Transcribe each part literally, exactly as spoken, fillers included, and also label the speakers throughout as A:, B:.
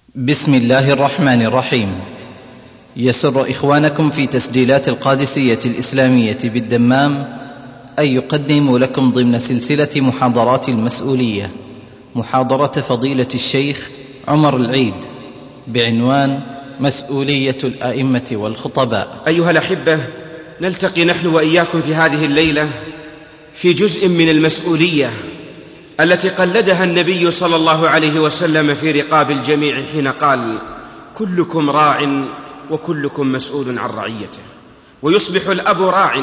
A: بسم الله الرحمن الرحيم. يسر إخوانكم في تسجيلات القادسية الإسلامية بالدمام أن يقدموا لكم ضمن سلسلة محاضرات المسؤولية محاضرة فضيلة الشيخ عمر العيد بعنوان مسؤولية الأئمة والخطباء.
B: أيها الأحبة، نلتقي نحن وإياكم في هذه الليلة في جزء من المسؤولية التي قلدها النبي صلى الله عليه وسلم في رقاب الجميع حين قال: كلكم راع وكلكم مسؤول عن رعيته. ويصبح الأب راع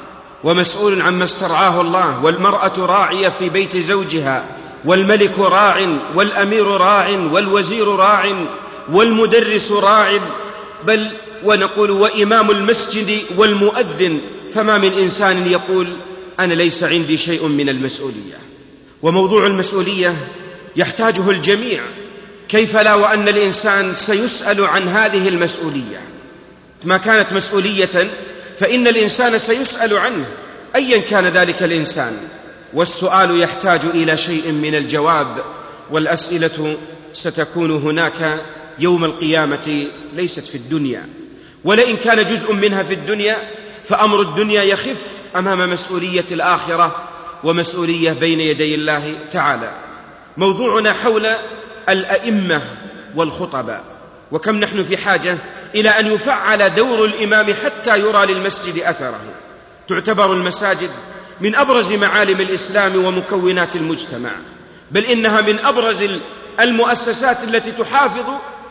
B: ومسؤول عما استرعاه الله، والمرأة راعية في بيت زوجها، والملك راع، والأمير راع، والوزير راع، والمدرس راع، بل ونقول وإمام المسجد والمؤذن. فما من إنسان يقول أنا ليس عندي شيء من المسؤولية. وموضوع المسؤولية يحتاجه الجميع، كيف لا وأن الإنسان سيسأل عن هذه المسؤولية. ما كانت مسؤولية فإن الإنسان سيسأل عنه أيا كان ذلك الإنسان، والسؤال يحتاج إلى شيء من الجواب، والأسئلة ستكون هناك يوم القيامة ليست في الدنيا، ولئن كان جزء منها في الدنيا فأمر الدنيا يخف أمام مسؤولية الآخرة ومسؤولية بين يدي الله تعالى. موضوعنا حول الأئمة والخطباء، وكم نحن في حاجة إلى أن يفعل دور الإمام حتى يرى للمسجد أثره. تعتبر المساجد من أبرز معالم الإسلام ومكونات المجتمع، بل إنها من أبرز المؤسسات التي تحافظ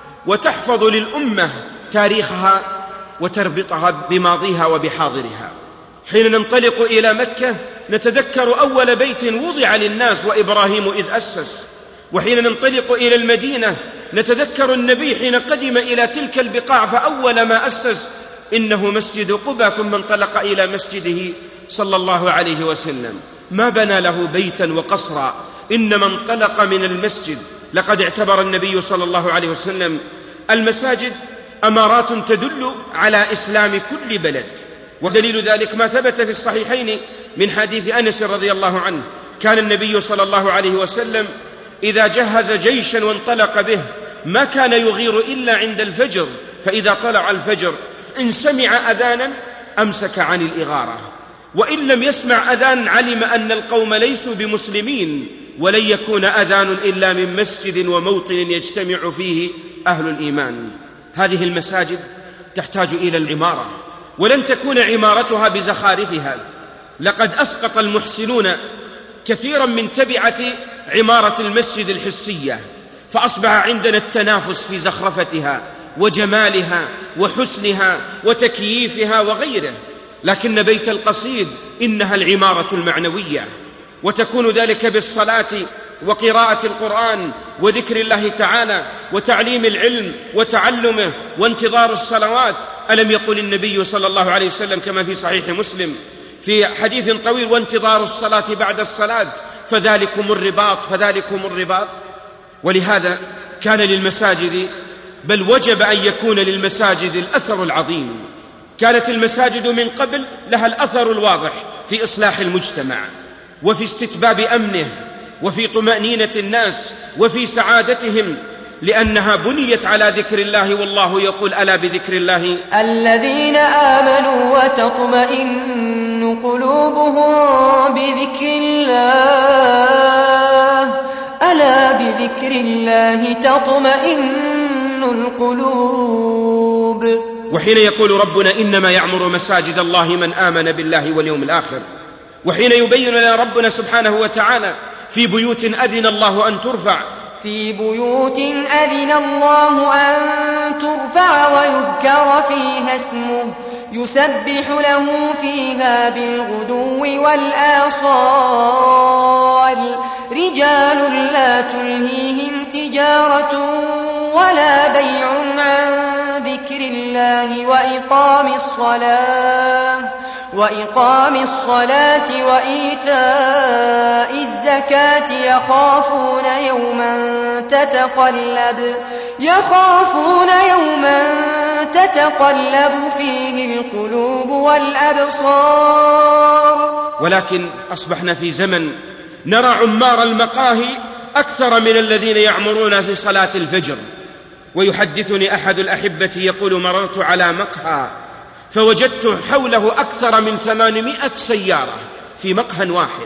B: وتحفظ للأمة تاريخها وتربطها بماضيها وبحاضرها. حين ننطلق إلى مكة نتذكر أول بيت وضع للناس وإبراهيم إذ أسس، وحين ننطلق إلى المدينة نتذكر النبي حين قدم إلى تلك البقاع فأول ما أسس إنه مسجد قبى، ثم انطلق إلى مسجده صلى الله عليه وسلم. ما بنى له بيتا وقصرا، إنما انطلق من المسجد. لقد اعتبر النبي صلى الله عليه وسلم المساجد أمارات تدل على إسلام كل بلد، ودليل ذلك ما ثبت في الصحيحين من حديث أنس رضي الله عنه. كان النبي صلى الله عليه وسلم إذا جهز جيشا وانطلق به ما كان يغير إلا عند الفجر، فإذا طلع الفجر إن سمع أذانا أمسك عن الإغارة، وإن لم يسمع أذان علم أن القوم ليسوا بمسلمين، ولن يكون أذان إلا من مسجد وموطن يجتمع فيه أهل الإيمان. هذه المساجد تحتاج إلى العمارة، ولن تكون عمارتها بزخارفها. لقد أسقط المحسنون كثيرا من تبعة عمارة المسجد الحسية، فأصبح عندنا التنافس في زخرفتها وجمالها وحسنها وتكييفها وغيره. لكن بيت القصيد إنها العمارة المعنوية، وتكون ذلك بالصلاة وقراءة القرآن وذكر الله تعالى وتعليم العلم وتعلمه وانتظار الصلوات. ألم يقل النبي صلى الله عليه وسلم كما في صحيح مسلم في حديث طويل: وانتظار الصلاة بعد الصلاة فذلكم الرباط فذلكم الرباط. ولهذا كان للمساجد، بل وجب أن يكون للمساجد الأثر العظيم. كانت المساجد من قبل لها الأثر الواضح في إصلاح المجتمع وفي استتباب أمنه وفي طمأنينة الناس وفي سعادتهم، لأنها بنيت على ذكر الله، والله يقول: ألا بذكر الله
C: الذين آمنوا وتطمئن قلوبهم بذكر الله، ألا بذكر الله تطمئن القلوب.
B: وحين يقول ربنا: إنما يعمر مساجد الله من آمن بالله واليوم الآخر، وحين يبين لنا ربنا سبحانه وتعالى: في بيوت أذن الله أن ترفع
C: في بيوت أذن الله أن ترفع ويذكر فيها اسمه يسبح له فيها بالغدو والآصال رجال لا تلهيهم تجارة ولا بيع عن ذكر الله وإقام الصلاة وإقام الصلاة وإيتاء الزكاة يخافون يوما تتقلب يخافون يوما تتقلب فيه القلوب والأبصار.
B: ولكن أصبحنا في زمن نرى عمار المقاهي أكثر من الذين يعمرون في صلاة الفجر، ويحدثني أحد الأحبة يقول: مررت على مقهى فوجدت حوله أكثر من ثمانمائة سيارة في مقهى واحد،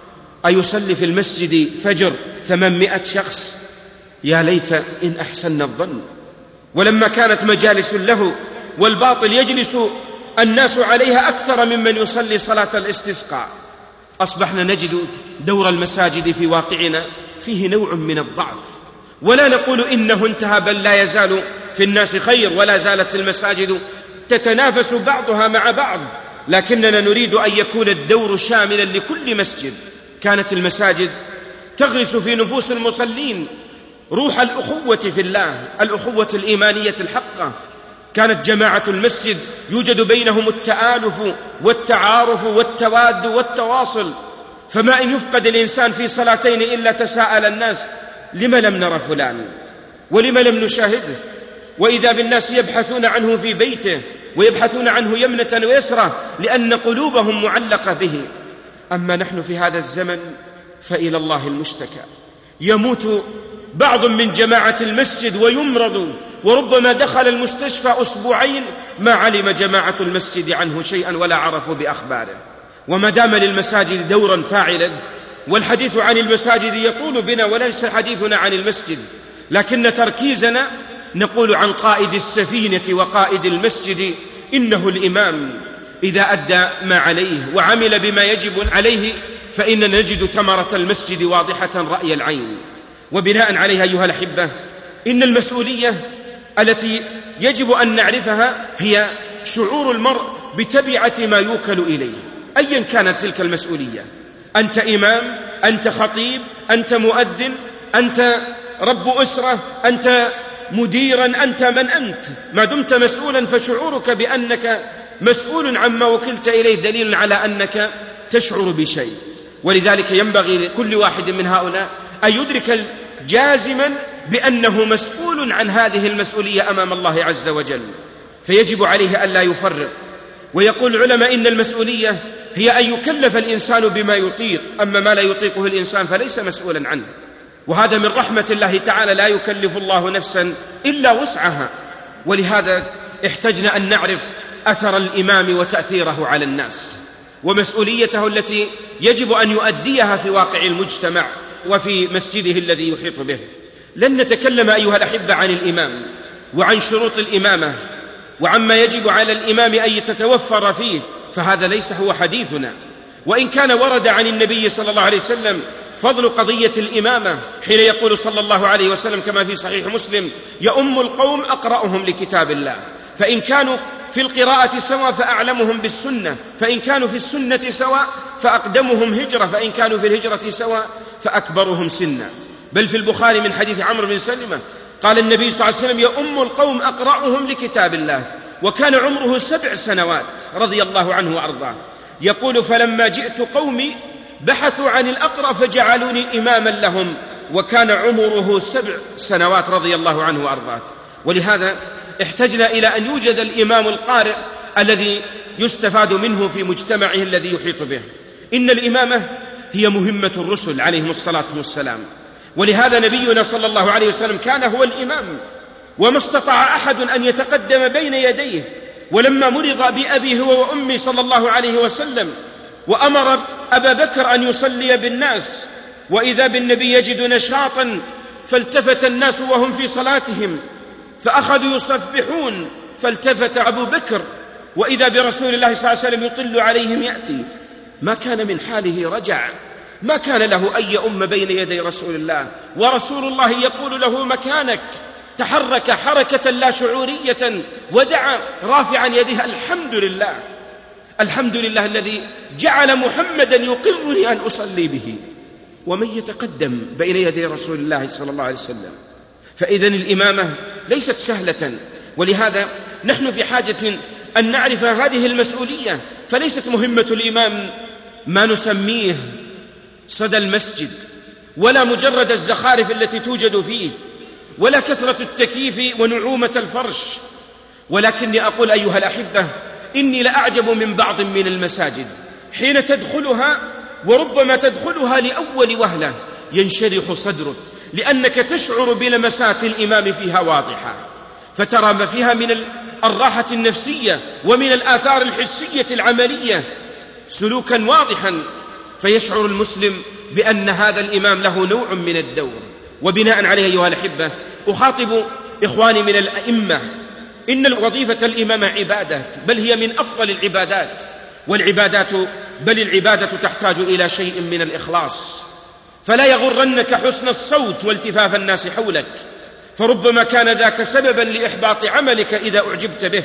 B: أيصلي في المسجد فجر ثمانمائة شخص؟ يا ليت إن أحسن الظن. ولما كانت مجالس له والباطل يجلس الناس عليها أكثر ممن يصلي صلاة الاستسقاء، أصبحنا نجد دور المساجد في واقعنا فيه نوع من الضعف، ولا نقول إنه انتهى، بل لا يزال في الناس خير، ولا زالت المساجد تتنافس بعضها مع بعض، لكننا نريد أن يكون الدور شاملا لكل مسجد. كانت المساجد تغرس في نفوس المصلين روح الأخوة في الله، الأخوة الإيمانية الحقة. كانت جماعة المسجد يوجد بينهم التآلف والتعارف والتواد والتواصل، فما إن يفقد الإنسان في صلاتين إلا تساءل الناس: لم لم نرى فلان؟ ولم لم نشاهده؟ وإذا بالناس يبحثون عنه في بيته ويبحثون عنه يمنة ويسرى، لأن قلوبهم معلقة به. أما نحن في هذا الزمن فإلى الله المشتكى. يموت بعض من جماعة المسجد ويمرض، وربما دخل المستشفى أسبوعين ما علم جماعة المسجد عنه شيئا ولا عرفوا بأخباره. وما دام للمساجد دورا فاعلا، والحديث عن المساجد يطول بنا وليس حديثنا عن المسجد، لكن تركيزنا نقول عن قائد السفينة وقائد المسجد: إنه الإمام إذا أدى ما عليه وعمل بما يجب عليه فإننا نجد ثمرة المسجد واضحة رأي العين. وبناء عليها أيها الأحبة، إن المسؤولية التي يجب أن نعرفها هي شعور المرء بتبعة ما يوكل إليه أيا كانت تلك المسؤولية. أنت إمام، أنت خطيب، أنت مؤذن، أنت رب أسرة، أنت مديرا، أنت من أنت، ما دمت مسؤولا فشعورك بأنك مسؤول عما وكلت إليه دليل على أنك تشعر بشيء. ولذلك ينبغي لكل واحد من هؤلاء أن يدرك جازما بأنه مسؤول عن هذه المسؤولية أمام الله عز وجل، فيجب عليه أن لا يفرط. ويقول العلماء: إن المسؤولية هي أن يكلف الإنسان بما يطيق، أما ما لا يطيقه الإنسان فليس مسؤولا عنه. وهذا من رحمة الله تعالى، لا يكلف الله نفسا إلا وسعها. ولهذا احتجنا أن نعرف أثر الإمام وتأثيره على الناس، ومسؤوليته التي يجب أن يؤديها في واقع المجتمع وفي مسجده الذي يحيط به. لن نتكلم أيها الأحبة عن الإمام وعن شروط الإمامة وعما يجب على الإمام أن يتتوفر فيه، فهذا ليس هو حديثنا. وإن كان ورد عن النبي صلى الله عليه وسلم فضل قضية الإمامة حين يقول صلى الله عليه وسلم كما في صحيح مسلم: يؤم القوم أقرأهم لكتاب الله، فإن كانوا في القراءة سواء فأعلمهم بالسنة، فإن كانوا في السنة سواء فأقدمهم هجرة، فإن كانوا في الهجرة سواء فأكبرهم سنا. بل في البخاري من حديث عمرو بن سلمة قال النبي صلى الله عليه وسلم: يؤم القوم أقرأهم لكتاب الله، وكان عمره سبع سنوات رضي الله عنه وأرضاه. يقول: فلما جئت قومي بحثوا عن الأقرأ فجعلوني إماما لهم، وكان عمره سبع سنوات رضي الله عنه وأرضاه. ولهذا احتجنا إلى أن يوجد الإمام القارئ الذي يستفاد منه في مجتمعه الذي يحيط به. إن الإمامة هي مهمة الرسل عليهم الصلاة والسلام، ولهذا نبينا صلى الله عليه وسلم كان هو الإمام، وما استطاع أحد أن يتقدم بين يديه. ولما مرض بأبيه هو وأمي صلى الله عليه وسلم وأمر أبا بكر أن يصلي بالناس، وإذا بالنبي يجد نشاطا، فالتفت الناس وهم في صلاتهم فأخذوا يصبحون، فالتفت أبو بكر وإذا برسول الله صلى الله عليه وسلم يطل عليهم يأتي. ما كان من حاله رجع، ما كان له أن يؤم بين يدي رسول الله، ورسول الله يقول له: مكانك. تحرك حركة لا شعورية ودعا رافعا يديه: الحمد لله، الحمد لله الذي جعل محمدا يقرني أن أصلي به. ومن يتقدم بين يدي رسول الله صلى الله عليه وسلم؟ فإذن الإمامة ليست سهلة، ولهذا نحن في حاجة أن نعرف هذه المسؤولية. فليست مهمة الإمام ما نسميه صدى المسجد، ولا مجرد الزخارف التي توجد فيه، ولا كثرة التكييف ونعومة الفرش. ولكني أقول أيها الأحبة: إني لأعجب من بعض من المساجد حين تدخلها، وربما تدخلها لأول وهلة ينشرح صدرك لأنك تشعر بلمسات الإمام فيها واضحة، فترى ما فيها من الراحة النفسية ومن الآثار الحسية العملية سلوكا واضحا، فيشعر المسلم بأن هذا الإمام له نوع من الدور. وبناء عليه أيها الأحبة أخاطب إخواني من الأئمة، إن وظيفة الإمام عبادة، بل هي من أفضل العبادات، والعبادات بل العبادة تحتاج إلى شيء من الإخلاص. فلا يغرنك حسن الصوت والتفاف الناس حولك، فربما كان ذاك سببا لإحباط عملك إذا أعجبت به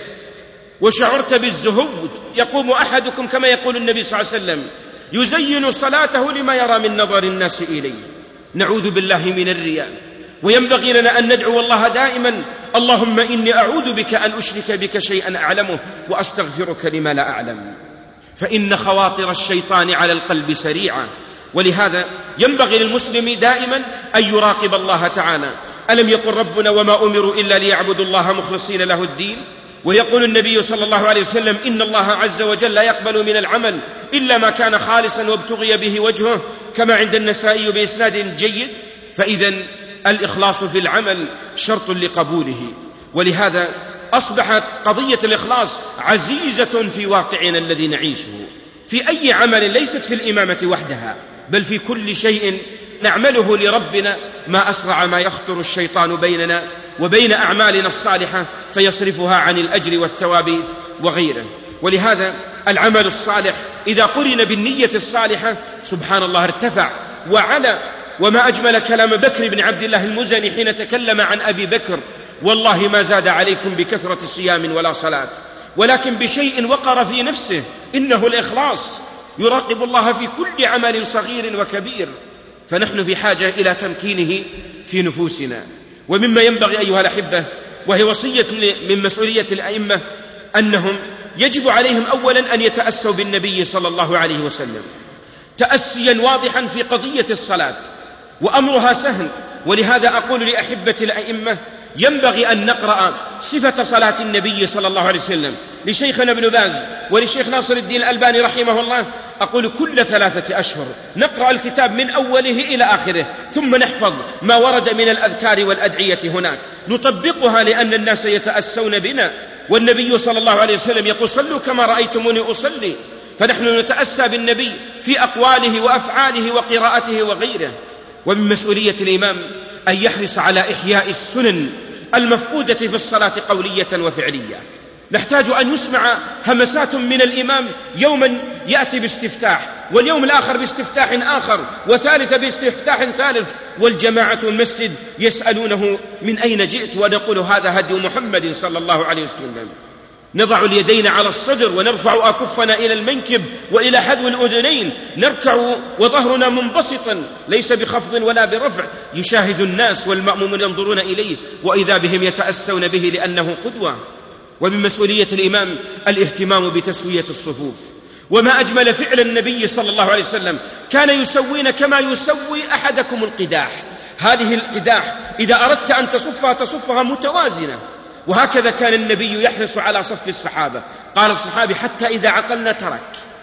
B: وشعرت بالزهود. يقوم أحدكم كما يقول النبي صلى الله عليه وسلم يزين صلاته لما يرى من نظر الناس إليه. نعوذ بالله من الرياء، وينبغي لنا أن ندعو الله دائما: اللهم إني أعوذ بك أن أشرك بك شيئا أعلمه وأستغفرك لما لا أعلم، فإن خواطر الشيطان على القلب سريعة. ولهذا ينبغي للمسلم دائما أن يراقب الله تعالى. ألم يقل ربنا: وما أمروا إلا ليعبدوا الله مخلصين له الدين؟ ويقول النبي صلى الله عليه وسلم: إن الله عز وجل لا يقبل من العمل إلا ما كان خالصا وابتغي به وجهه، كما عند النسائي بإسناد جيد. فإذا الإخلاص في العمل شرط لقبوله، ولهذا أصبحت قضية الإخلاص عزيزة في واقعنا الذي نعيشه في أي عمل، ليست في الإمامة وحدها بل في كل شيء نعمله لربنا. ما أسرع ما يخطر الشيطان بيننا وبين أعمالنا الصالحة فيصرفها عن الأجر والثواب وغيره. ولهذا العمل الصالح إذا قرن بالنية الصالحة سبحان الله ارتفع وعلى. وما أجمل كلام بكر بن عبد الله المزني حين تكلم عن أبي بكر: والله ما زاد عليكم بكثرة صيام ولا صلاة، ولكن بشيء وقر في نفسه، إنه الإخلاص. يراقب الله في كل عمل صغير وكبير، فنحن في حاجة إلى تمكينه في نفوسنا. ومما ينبغي أيها الأحبة، وهي وصية من مسؤولية الأئمة، أنهم يجب عليهم أولا أن يتأسوا بالنبي صلى الله عليه وسلم تأسيا واضحا في قضية الصلاة، وأمرها سهل. ولهذا أقول لأحبة الأئمة: ينبغي أن نقرأ صفة صلاة النبي صلى الله عليه وسلم لشيخنا ابن باز وللشيخ ناصر الدين الألباني رحمه الله. أقول كل ثلاثة أشهر نقرأ الكتاب من أوله إلى آخره، ثم نحفظ ما ورد من الأذكار والأدعية هناك، نطبقها لأن الناس يتأسون بنا، والنبي صلى الله عليه وسلم يقول: صلوا كما رأيتموني أصلي. فنحن نتأسى بالنبي في أقواله وأفعاله وقراءته وغيره. ومن مسؤولية الإمام أن يحرص على إحياء السنن المفقودة في الصلاة قولية وفعلية. نحتاج أن يسمع همسات من الإمام، يوما يأتي باستفتاح، واليوم الآخر باستفتاح آخر، وثالث باستفتاح ثالث، والجماعة المسجد يسألونه: من أين جئت؟ ونقول: هذا هدي محمد صلى الله عليه وسلم. نضع اليدين على الصدر ونرفع أكفنا إلى المنكب وإلى حذو الأذنين، نركع وظهرنا منبسطا ليس بخفض ولا برفع. يشاهد الناس والمأمومون ينظرون إليه، وإذا بهم يتأسون به لأنه قدوة. ومن مسؤولية الإمام الاهتمام بتسوية الصفوف. وما أجمل فعل النبي صلى الله عليه وسلم، كان يسوين كما يسوي أحدكم القداح. هذه القداح إذا أردت أن تصفها تصفها متوازنة، وهكذا كان النبي يحرص على صف الصحابة. قال الصحابي: حتى إذا عقلنا ترك.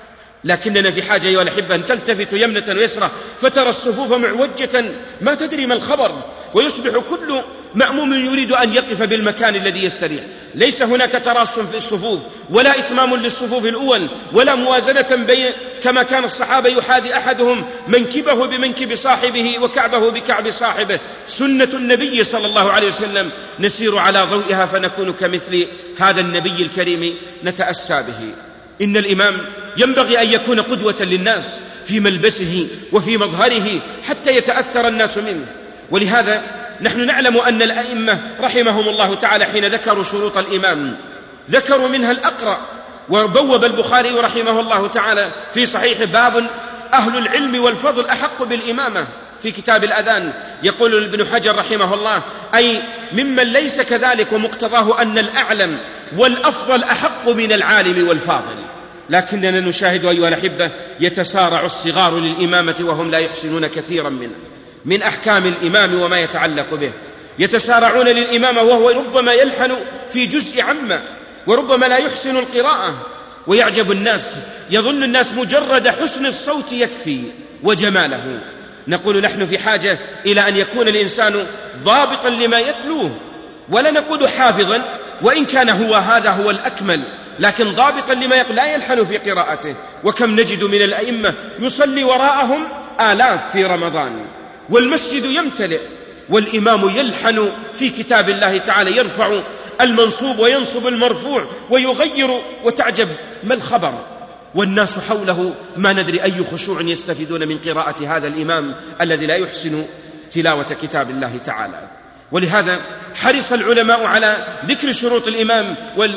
B: لكننا في حاجة أيها الأحبة أن تلتفت يمنة ويسرى فترى الصفوف معوجة ما تدري ما الخبر، ويصبح كل مأموم يريد أن يقف بالمكان الذي يستريح. ليس هناك تراص في الصفوف ولا إتمام للصفوف الأول ولا موازنة بين كما كان الصحابة يحاذي أحدهم منكبه بمنكب صاحبه وكعبه بكعب صاحبه. سنة النبي صلى الله عليه وسلم نسير على ضوئها فنكون كمثل هذا النبي الكريم نتأسى به. إن الإمام ينبغي أن يكون قدوة للناس في ملبسه وفي مظهره حتى يتأثر الناس منه. ولهذا نحن نعلم أن الأئمة رحمهم الله تعالى حين ذكروا شروط الإمام ذكروا منها الأقرأ. وبوب البخاري رحمه الله تعالى في صحيح باب أهل العلم والفضل أحق بالإمامة في كتاب الأذان. يقول ابن حجر رحمه الله: أي ممن ليس كذلك، ومقتضاه أن الأعلم والأفضل أحق من العالم والفاضل. لكننا نشاهد أيها الأحبة يتسارع الصغار للإمامة وهم لا يحسنون كثيرا منه من أحكام الإمام وما يتعلق به. يتسارعون للإمامة وهو ربما يلحن في جزء عامة وربما لا يحسن القراءة. ويعجب الناس، يظن الناس مجرد حسن الصوت يكفي وجماله، نقول نحن في حاجة إلى أن يكون الإنسان ضابطا لما يتلوه، ولا نقول حافظا وإن كان هو هذا هو الأكمل، لكن ضابطا لما يقول، لا يلحن في قراءته. وكم نجد من الأئمة يصلي وراءهم آلاف في رمضان والمسجد يمتلئ، والإمام يلحن في كتاب الله تعالى، يرفع المنصوب وينصب المرفوع ويغير، وتعجب ما الخبر، والناس حوله ما ندري أي خشوع يستفيدون من قراءة هذا الإمام الذي لا يحسن تلاوة كتاب الله تعالى. ولهذا حرص العلماء على ذكر شروط الإمام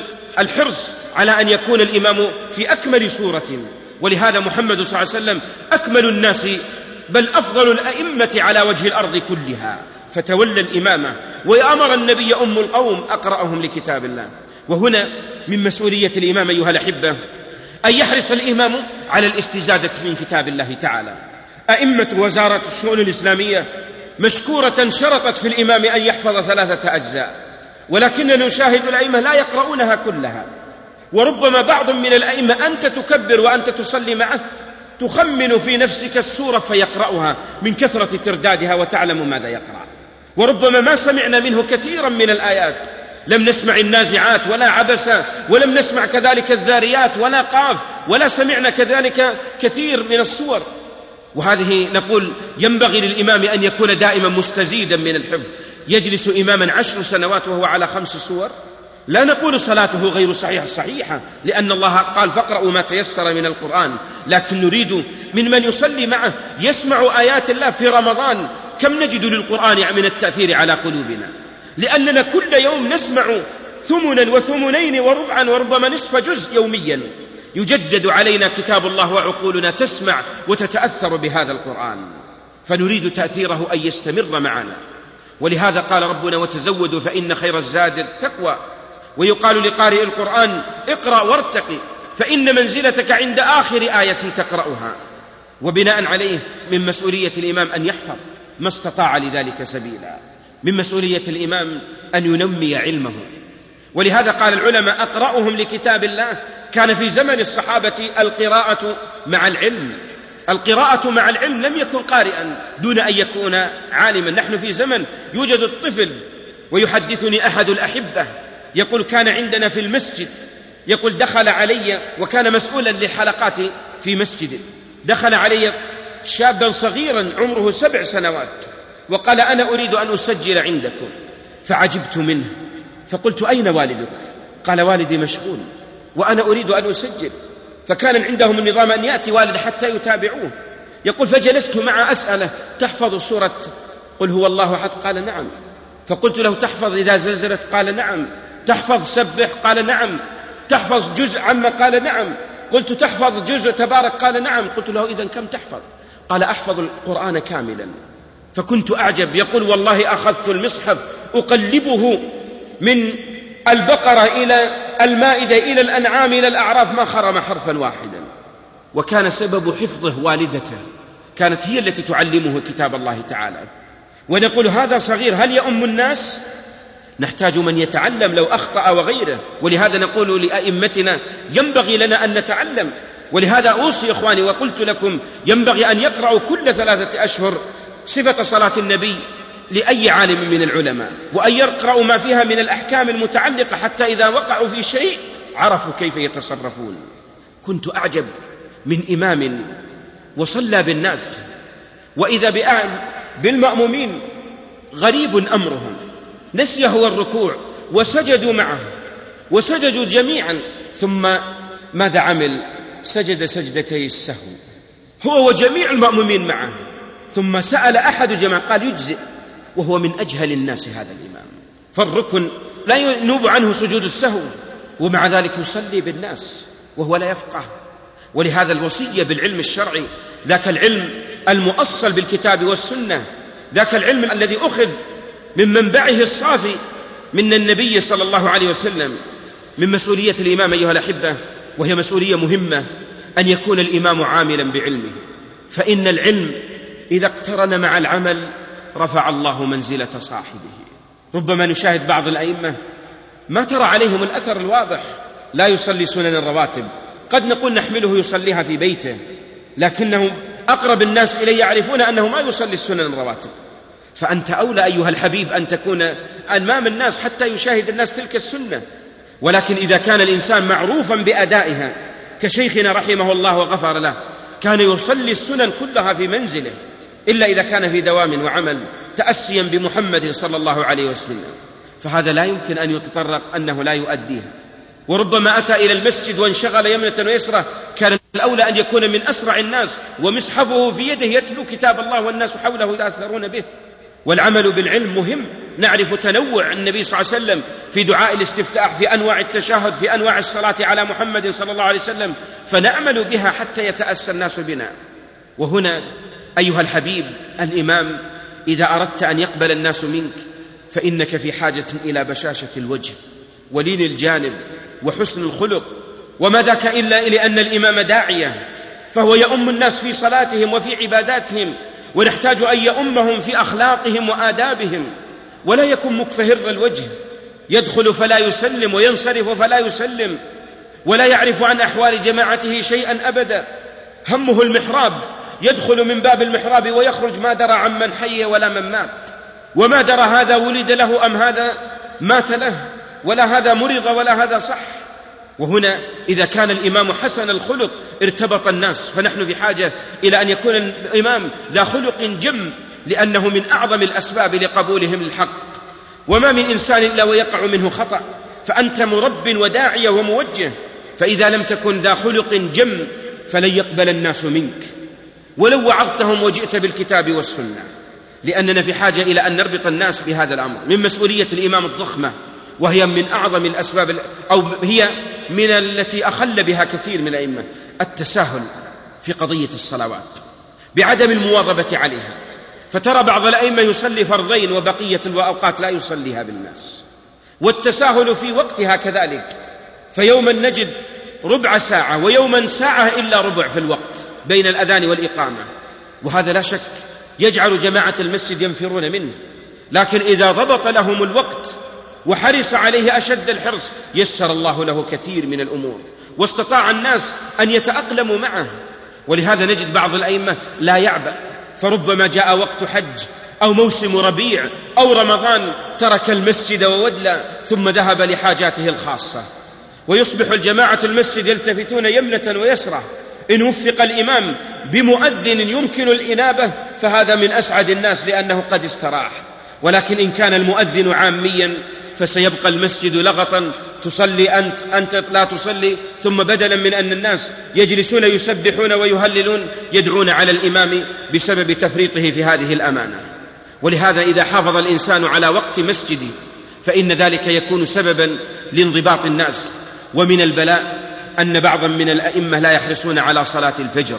B: والحرص على أن يكون الإمام في أكمل صورة. ولهذا محمد صلى الله عليه وسلم أكمل الناس بل أفضل الأئمة على وجه الأرض كلها، فتولى الإمامة وأمر النبي أم القوم أقرأهم لكتاب الله. وهنا من مسؤولية الإمام أيها الأحبة أن يحرص الإمام على الاستزادة من كتاب الله تعالى. أئمة وزارة الشؤون الإسلامية مشكورة شرطت في الإمام أن يحفظ ثلاثة أجزاء، ولكننا نشاهد الأئمة لا يقرؤونها كلها، وربما بعض من الأئمة أنت تكبر وأنت تصلي معه تخمن في نفسك السورة فيقرأها من كثرة تردادها وتعلم ماذا يقرأ، وربما ما سمعنا منه كثيرا من الآيات، لم نسمع النازعات ولا عبسة، ولم نسمع كذلك الذاريات ولا قاف، ولا سمعنا كذلك كثير من السور. وهذه نقول ينبغي للإمام أن يكون دائما مستزيدا من الحفظ. يجلس إماما عشر سنوات وهو على خمس سور، لا نقول صلاته غير صحيحة صحيحة، لأن الله قال فاقرأوا ما تيسر من القرآن، لكن نريد من من يصلي معه يسمع آيات الله في رمضان. كم نجد للقرآن من التأثير على قلوبنا، لأننا كل يوم نسمع ثمنا وثمنين وربعا وربما نصف جزء يوميا. يجدد علينا كتاب الله وعقولنا تسمع وتتأثر بهذا القرآن، فنريد تأثيره أن يستمر معنا. ولهذا قال ربنا وتزودوا فإن خير الزاد التقوى. ويقال لقارئ القرآن اقرأ وارتقي فإن منزلتك عند آخر آية تقرأها. وبناء عليه من مسؤولية الإمام أن يحفظ ما استطاع لذلك سبيلا. من مسؤولية الإمام أن ينمي علمه، ولهذا قال العلماء أقرأهم لكتاب الله. كان في زمن الصحابة القراءة مع العلم، القراءة مع العلم، لم يكن قارئا دون أن يكون عالما. نحن في زمن يوجد الطفل، ويحدثني أحد الأحبة يقول كان عندنا في المسجد، يقول دخل علي وكان مسؤولا للحلقات في مسجد، دخل علي شابا صغيرا عمره سبع سنوات وقال أنا أريد أن أسجل عندكم، فعجبت منه فقلت أين والدك؟ قال والدي مشغول وأنا أريد أن أسجل. فكان عندهم النظام أن يأتي والد حتى يتابعوه. يقول فجلست مع أسأله تحفظ سورة قل هو الله أحد؟ قال نعم. فقلت له تحفظ إذا زلزلت؟ قال نعم. تحفظ سبح؟ قال نعم. تحفظ جزء عما؟ قال نعم. قلت تحفظ جزء تبارك؟ قال نعم. قلت له إذن كم تحفظ؟ قال أحفظ القرآن كاملا. فكنت أعجب. يقول والله أخذت المصحف أقلبه من البقرة إلى المائدة إلى الأنعام إلى الأعراف ما خرم حرفا واحدا. وكان سبب حفظه والدته، كانت هي التي تعلمه كتاب الله تعالى. ونقول هذا صغير، هل يؤم الناس؟ نحتاج من يتعلم لو أخطأ وغيره. ولهذا نقول لأئمتنا ينبغي لنا أن نتعلم. ولهذا أوصي إخواني وقلت لكم ينبغي أن يقرأوا كل ثلاثة أشهر صفة صلاة النبي لأي عالم من العلماء، وأن يقرأوا ما فيها من الأحكام المتعلقة حتى إذا وقعوا في شيء عرفوا كيف يتصرفون. كنت أعجب من إمام وصلى بالناس وإذا بالمأمومين غريب أمرهم، نسي هو الركوع وسجدوا معه وسجدوا جميعا، ثم ماذا عمل؟ سجد سجدتي السهو هو وجميع المأمومين معه، ثم سأل أحد الجماعة قال يجزئ، وهو من أجهل الناس هذا الإمام. فالركن لا ينوب عنه سجود السهو، ومع ذلك يصلي بالناس وهو لا يفقه. ولهذا الوصية بالعلم الشرعي، ذاك العلم المؤصل بالكتاب والسنة، ذاك العلم الذي أخذ من منبعه الصافي من النبي صلى الله عليه وسلم. من مسؤولية الإمام أيها الأحبة، وهي مسؤولية مهمة، أن يكون الإمام عاملا بعلمه، فإن العلم إذا اقترن مع العمل رفع الله منزلة صاحبه. ربما نشاهد بعض الأئمة ما ترى عليهم الأثر الواضح، لا يصلي سنن الرواتب، قد نقول نحمله يصليها في بيته، لكنه أقرب الناس إليه يعرفون أنه ما يصلي السنن الرواتب، فأنت أولى أيها الحبيب أن تكون أمام الناس حتى يشاهد الناس تلك السنة. ولكن إذا كان الإنسان معروفا بأدائها كشيخنا رحمه الله وغفر له، كان يصلي السنن كلها في منزله إلا إذا كان في دوام وعمل تأسيا بمحمد صلى الله عليه وسلم، فهذا لا يمكن أن يتطرق أنه لا يؤديها. وربما أتى إلى المسجد وانشغل يمنة ويسرى، كان الأولى أن يكون من أسرع الناس ومصحفه في يده يتلو كتاب الله والناس حوله يتأثرون به. والعمل بالعلم مهم، نعرف تنوع النبي صلى الله عليه وسلم في دعاء الاستفتاح، في أنواع التشهد، في أنواع الصلاة على محمد صلى الله عليه وسلم، فنعمل بها حتى يتأسى الناس بنا. وهنا أيها الحبيب الإمام، إذا أردت أن يقبل الناس منك فإنك في حاجة إلى بشاشة الوجه ولين الجانب وحسن الخلق. وما ذاك إلا لأن الإمام داعية، فهو يؤم الناس في صلاتهم وفي عباداتهم، ونحتاج أن يؤمهم في أخلاقهم وآدابهم، ولا يكون مكفهر الوجه يدخل فلا يسلم وينصرف فلا يسلم، ولا يعرف عن أحوال جماعته شيئا أبدا، همه المحراب، يدخل من باب المحراب ويخرج ما درى عن من حي ولا من مات، وما درى هذا ولد له أم هذا مات له، ولا هذا مرض ولا هذا صح. وهنا إذا كان الإمام حسن الخلق ارتبط الناس، فنحن في حاجة إلى أن يكون الإمام ذا خلق جم، لأنه من أعظم الأسباب لقبولهم للحق. وما من إنسان إلا ويقع منه خطأ، فأنت مرب وداعية وموجه، فإذا لم تكن ذا خلق جم فلن يقبل الناس منك ولو وعظتهم وجئت بالكتاب والسنة. لأننا في حاجة إلى أن نربط الناس بهذا الأمر. من مسؤولية الإمام الضخمة، وهي من أعظم الأسباب أو هي من التي أخل بها كثير من الأئمة، التساهل في قضية الصلوات بعدم المواظبة عليها. فترى بعض الأئمة يصلي فرضين وبقية الأوقات لا يصليها بالناس، والتساهل في وقتها كذلك، فيوما نجد ربع ساعة ويوما ساعة إلا ربع في الوقت بين الأذان والإقامة، وهذا لا شك يجعل جماعة المسجد ينفرون منه. لكن إذا ضبط لهم الوقت وحرص عليه أشد الحرص يسر الله له كثير من الأمور، واستطاع الناس أن يتأقلموا معه. ولهذا نجد بعض الأئمة لا يعبأ، فربما جاء وقت حج أو موسم ربيع أو رمضان ترك المسجد وودلى ثم ذهب لحاجاته الخاصة، ويصبح الجماعة المسجد يلتفتون يمنة ويسرى. إن وفق الإمام بمؤذن يمكن الإنابة فهذا من أسعد الناس لأنه قد استراح. ولكن إن كان المؤذن عاميا فسيبقى المسجد لغطا، تصلي أنت أنت لا تصلي، ثم بدلا من أن الناس يجلسون يسبحون ويهللون يدعون على الإمام بسبب تفريطه في هذه الأمانة. ولهذا إذا حافظ الإنسان على وقت مسجده فإن ذلك يكون سببا لانضباط الناس. ومن البلاء أن بعضا من الأئمة لا يحرصون على صلاة الفجر،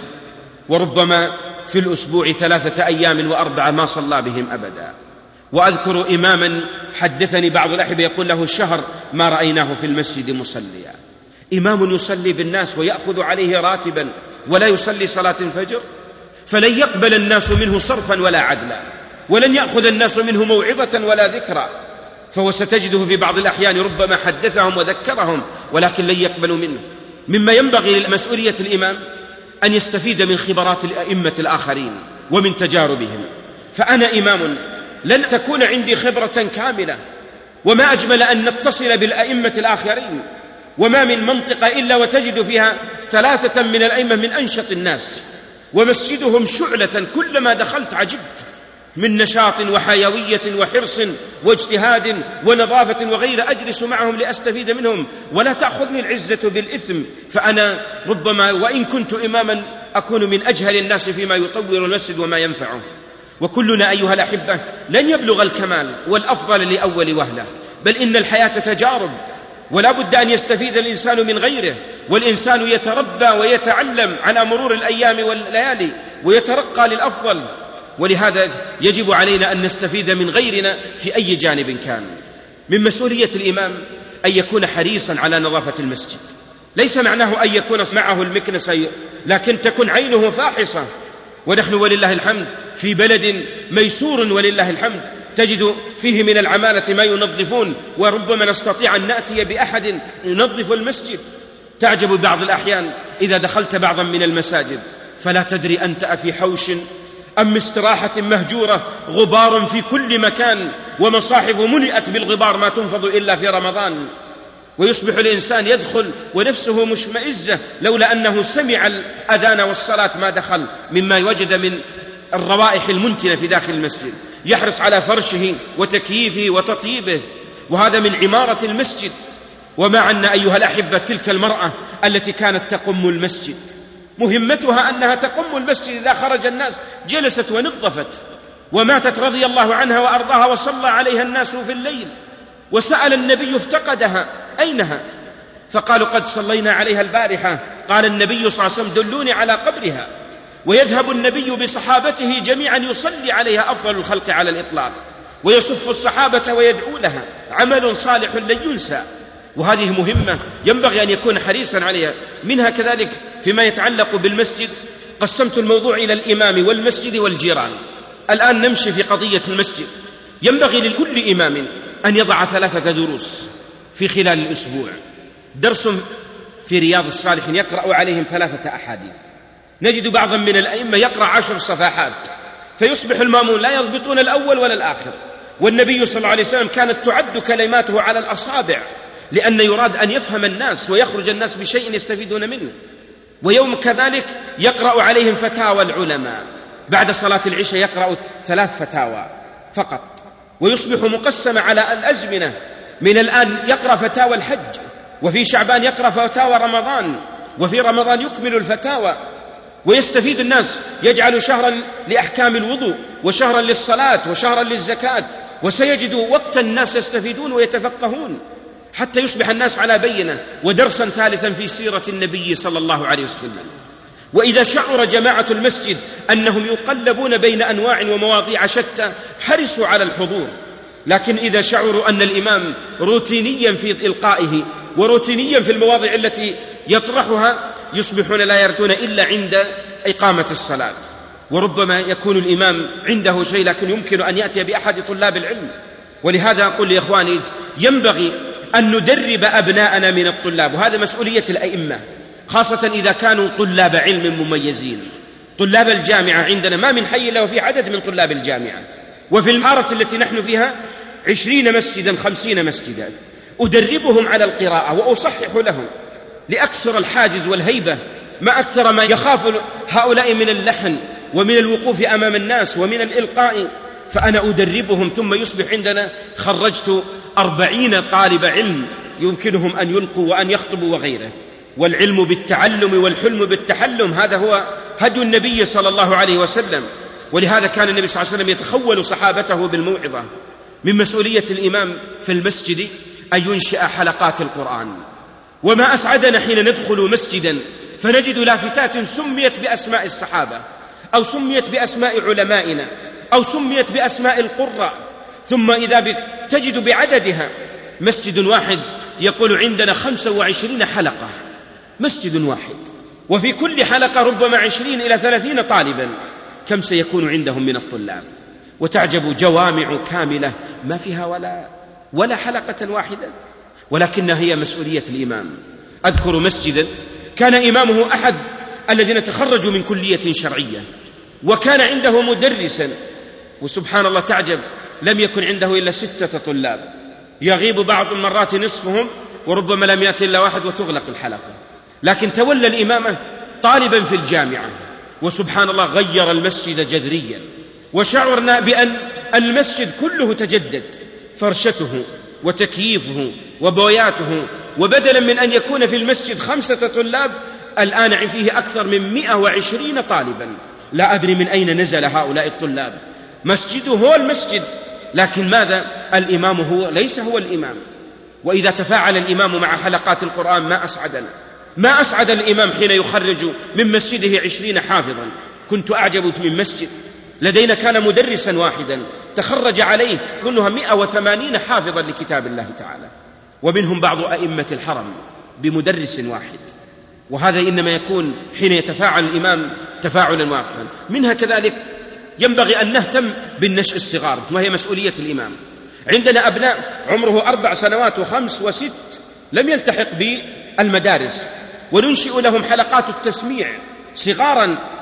B: وربما في الأسبوع ثلاثة أيام وأربعة ما صلى بهم أبدا. وأذكر إماما حدثني بعض الأحبة يقول له الشهر ما رأيناه في المسجد مصليا. إمام يصلي بالناس ويأخذ عليه راتبا ولا يصلي صلاة الفجر، فلن يقبل الناس منه صرفا ولا عدلا، ولن يأخذ الناس منه موعظة ولا ذكرى، فهو ستجده في بعض الأحيان ربما حدثهم وذكرهم ولكن لن يقبلوا منه. مما ينبغي لمسؤولية الإمام أن يستفيد من خبرات الأئمة الآخرين ومن تجاربهم. فأنا إمام لن تكون عندي خبرة كاملة، وما أجمل أن نتصل بالأئمة الآخرين، وما من منطقة إلا وتجد فيها ثلاثة من الأئمة من أنشط الناس، ومسجدهم شعلة كلما دخلت عجبت من نشاط وحيوية وحرص واجتهاد ونظافة وغير. أجلس معهم لأستفيد منهم ولا تأخذني العزة بالإثم، فأنا ربما وإن كنت إماما أكون من أجهل الناس فيما يطور المسجد وما ينفعه. وكلنا أيها الأحبة لن يبلغ الكمال والأفضل لأول وهلة، بل إن الحياة تجارب، ولا بد أن يستفيد الإنسان من غيره، والإنسان يتربى ويتعلم على مرور الأيام والليالي ويترقى للأفضل. ولهذا يجب علينا أن نستفيد من غيرنا في أي جانب كان. من مسؤولية الإمام أن يكون حريصا على نظافة المسجد، ليس معناه أن يكون معه المكنسة، لكن تكون عينه فاحصة. ونحن ولله الحمد في بلد ميسور ولله الحمد، تجد فيه من العمالة ما ينظفون، وربما نستطيع أن نأتي بأحد ينظف المسجد. تعجب بعض الأحيان إذا دخلت بعضا من المساجد فلا تدري أنت أفي حوش أم استراحة مهجورة، غبار في كل مكان، ومصاحف ملئت بالغبار ما تنفض إلا في رمضان. ويصبح الإنسان يدخل ونفسه مشمئزة لولا أنه سمع الأذان والصلاة ما دخل مما وجد من الروائح المنتنة في داخل المسجد، يحرص على فرشه وتكييفه وتطييبه، وهذا من عمارة المسجد. وما عنا أيها الأحبة تلك المرأة التي كانت تقم المسجد، مهمتها أنها تقم المسجد، إذا خرج الناس جلست ونظفت، وماتت رضي الله عنها وأرضاها، وصلى عليها الناس في الليل، وسأل النبي افتقدها أينها؟ فقالوا قد صلينا عليها البارحة. قال النبي صلى الله عليه وسلم دلوني على قبرها. ويذهب النبي بصحابته جميعا يصلي عليها أفضل الخلق على الإطلاق، ويصف الصحابة ويدعو لها، عمل صالح لن ينسى. وهذه مهمة ينبغي أن يكون حريصا عليها. منها كذلك فيما يتعلق بالمسجد، قسمت الموضوع إلى الإمام والمسجد والجيران. الآن نمشي في قضية المسجد. ينبغي لكل إمام أن يضع ثلاثة دروس في خلال الأسبوع. درس في رياض الصالحين يقرأ عليهم ثلاثة أحاديث. نجد بعضا من الأئمة يقرأ عشر صفحات، فيصبح المأمون لا يضبطون الأول ولا الآخر. والنبي صلى الله عليه وسلم كانت تعد كلماته على الأصابع، لأن يراد أن يفهم الناس ويخرج الناس بشيء يستفيدون منه. ويوم كذلك يقرأ عليهم فتاوى العلماء، بعد صلاة العشاء يقرأ ثلاث فتاوى فقط، ويصبح مقسم على الأزمنة. من الآن يقرأ فتاوى الحج، وفي شعبان يقرأ فتاوى رمضان، وفي رمضان يكمل الفتاوى، ويستفيد الناس. يجعل شهرا لأحكام الوضوء، وشهرا للصلاة، وشهرا للزكاة، وسيجد وقتا الناس يستفيدون ويتفقهون حتى يصبح الناس على بينة. ودرسا ثالثا في سيرة النبي صلى الله عليه وسلم. وإذا شعر جماعة المسجد أنهم يقلبون بين أنواع ومواضيع شتى حرصوا على الحضور، لكن إذا شعروا أن الإمام روتينيا في إلقائه وروتينيا في المواضيع التي يطرحها يصبحون لا يرتون إلا عند إقامة الصلاة. وربما يكون الإمام عنده شيء لكن يمكن أن يأتي بأحد طلاب العلم. ولهذا أقول لإخواني ينبغي أن ندرب أبناءنا من الطلاب، وهذا مسؤولية الأئمة، خاصة إذا كانوا طلاب علم مميزين. طلاب الجامعة عندنا ما من حي إلا وفي عدد من طلاب الجامعة، وفي الحارة التي نحن فيها عشرين مسجدا خمسين مسجدا. أدربهم على القراءة وأصحح لهم لأكثر الحاجز والهيبة، ما أكثر ما يخاف هؤلاء من اللحن ومن الوقوف أمام الناس ومن الإلقاء. فأنا أدربهم، ثم يصبح عندنا خرجت أربعين طالب علم يمكنهم أن يلقوا وأن يخطبوا وغيره. والعلم بالتعلم والحلم بالتحلم، هذا هو هدي النبي صلى الله عليه وسلم. ولهذا كان النبي صلى الله عليه وسلم يتخول صحابته بالموعظة. من مسؤولية الإمام في المسجد أن ينشئ حلقات القرآن. وما أسعدنا حين ندخل مسجدا فنجد لافتات سميت بأسماء الصحابة، أو سميت بأسماء علمائنا، أو سميت بأسماء القراء، ثم إذا تجد بعددها. مسجد واحد يقول عندنا خمسة وعشرين حلقة، مسجد واحد، وفي كل حلقة ربما عشرين إلى ثلاثين طالبا، كم سيكون عندهم من الطلاب؟ وتعجب جوامع كاملة ما فيها ولا, ولا حلقة واحدة، ولكنها هي مسؤولية الإمام. أذكر مسجدا كان إمامه أحد الذين تخرجوا من كلية شرعية، وكان عنده مدرسا، وسبحان الله تعجب لم يكن عنده إلا ستة طلاب، يغيب بعض المرات نصفهم، وربما لم يأتي إلا واحد وتغلق الحلقة. لكن تولى الإمامة طالبا في الجامعة، وسبحان الله غير المسجد جذريا. وشعرنا بأن المسجد كله تجدد، فرشته وتكييفه وبوياته. وبدلا من أن يكون في المسجد خمسة طلاب، الآن فيه أكثر من مئة وعشرين طالبا. لا أدري من أين نزل هؤلاء الطلاب. مسجده هو المسجد، لكن ماذا؟ الإمام هو ليس هو الإمام. وإذا تفاعل الإمام مع حلقات القرآن ما أسعدنا، ما أسعد الإمام حين يخرج من مسجده عشرين حافظا. كنت أعجب من مسجد لدينا كان مدرسا واحدا تخرج عليه ظنها مئة وثمانين حافظا لكتاب الله تعالى، ومنهم بعض أئمة الحرم بمدرس واحد. وهذا إنما يكون حين يتفاعل الإمام تفاعلا واحدا. منها كذلك ينبغي أن نهتم بالنشء الصغار، وهي مسؤولية الإمام. عندنا أبناء عمره أربع سنوات وخمس وست لم يلتحق بالمدارس، وننشئ لهم حلقات التسميع صغارا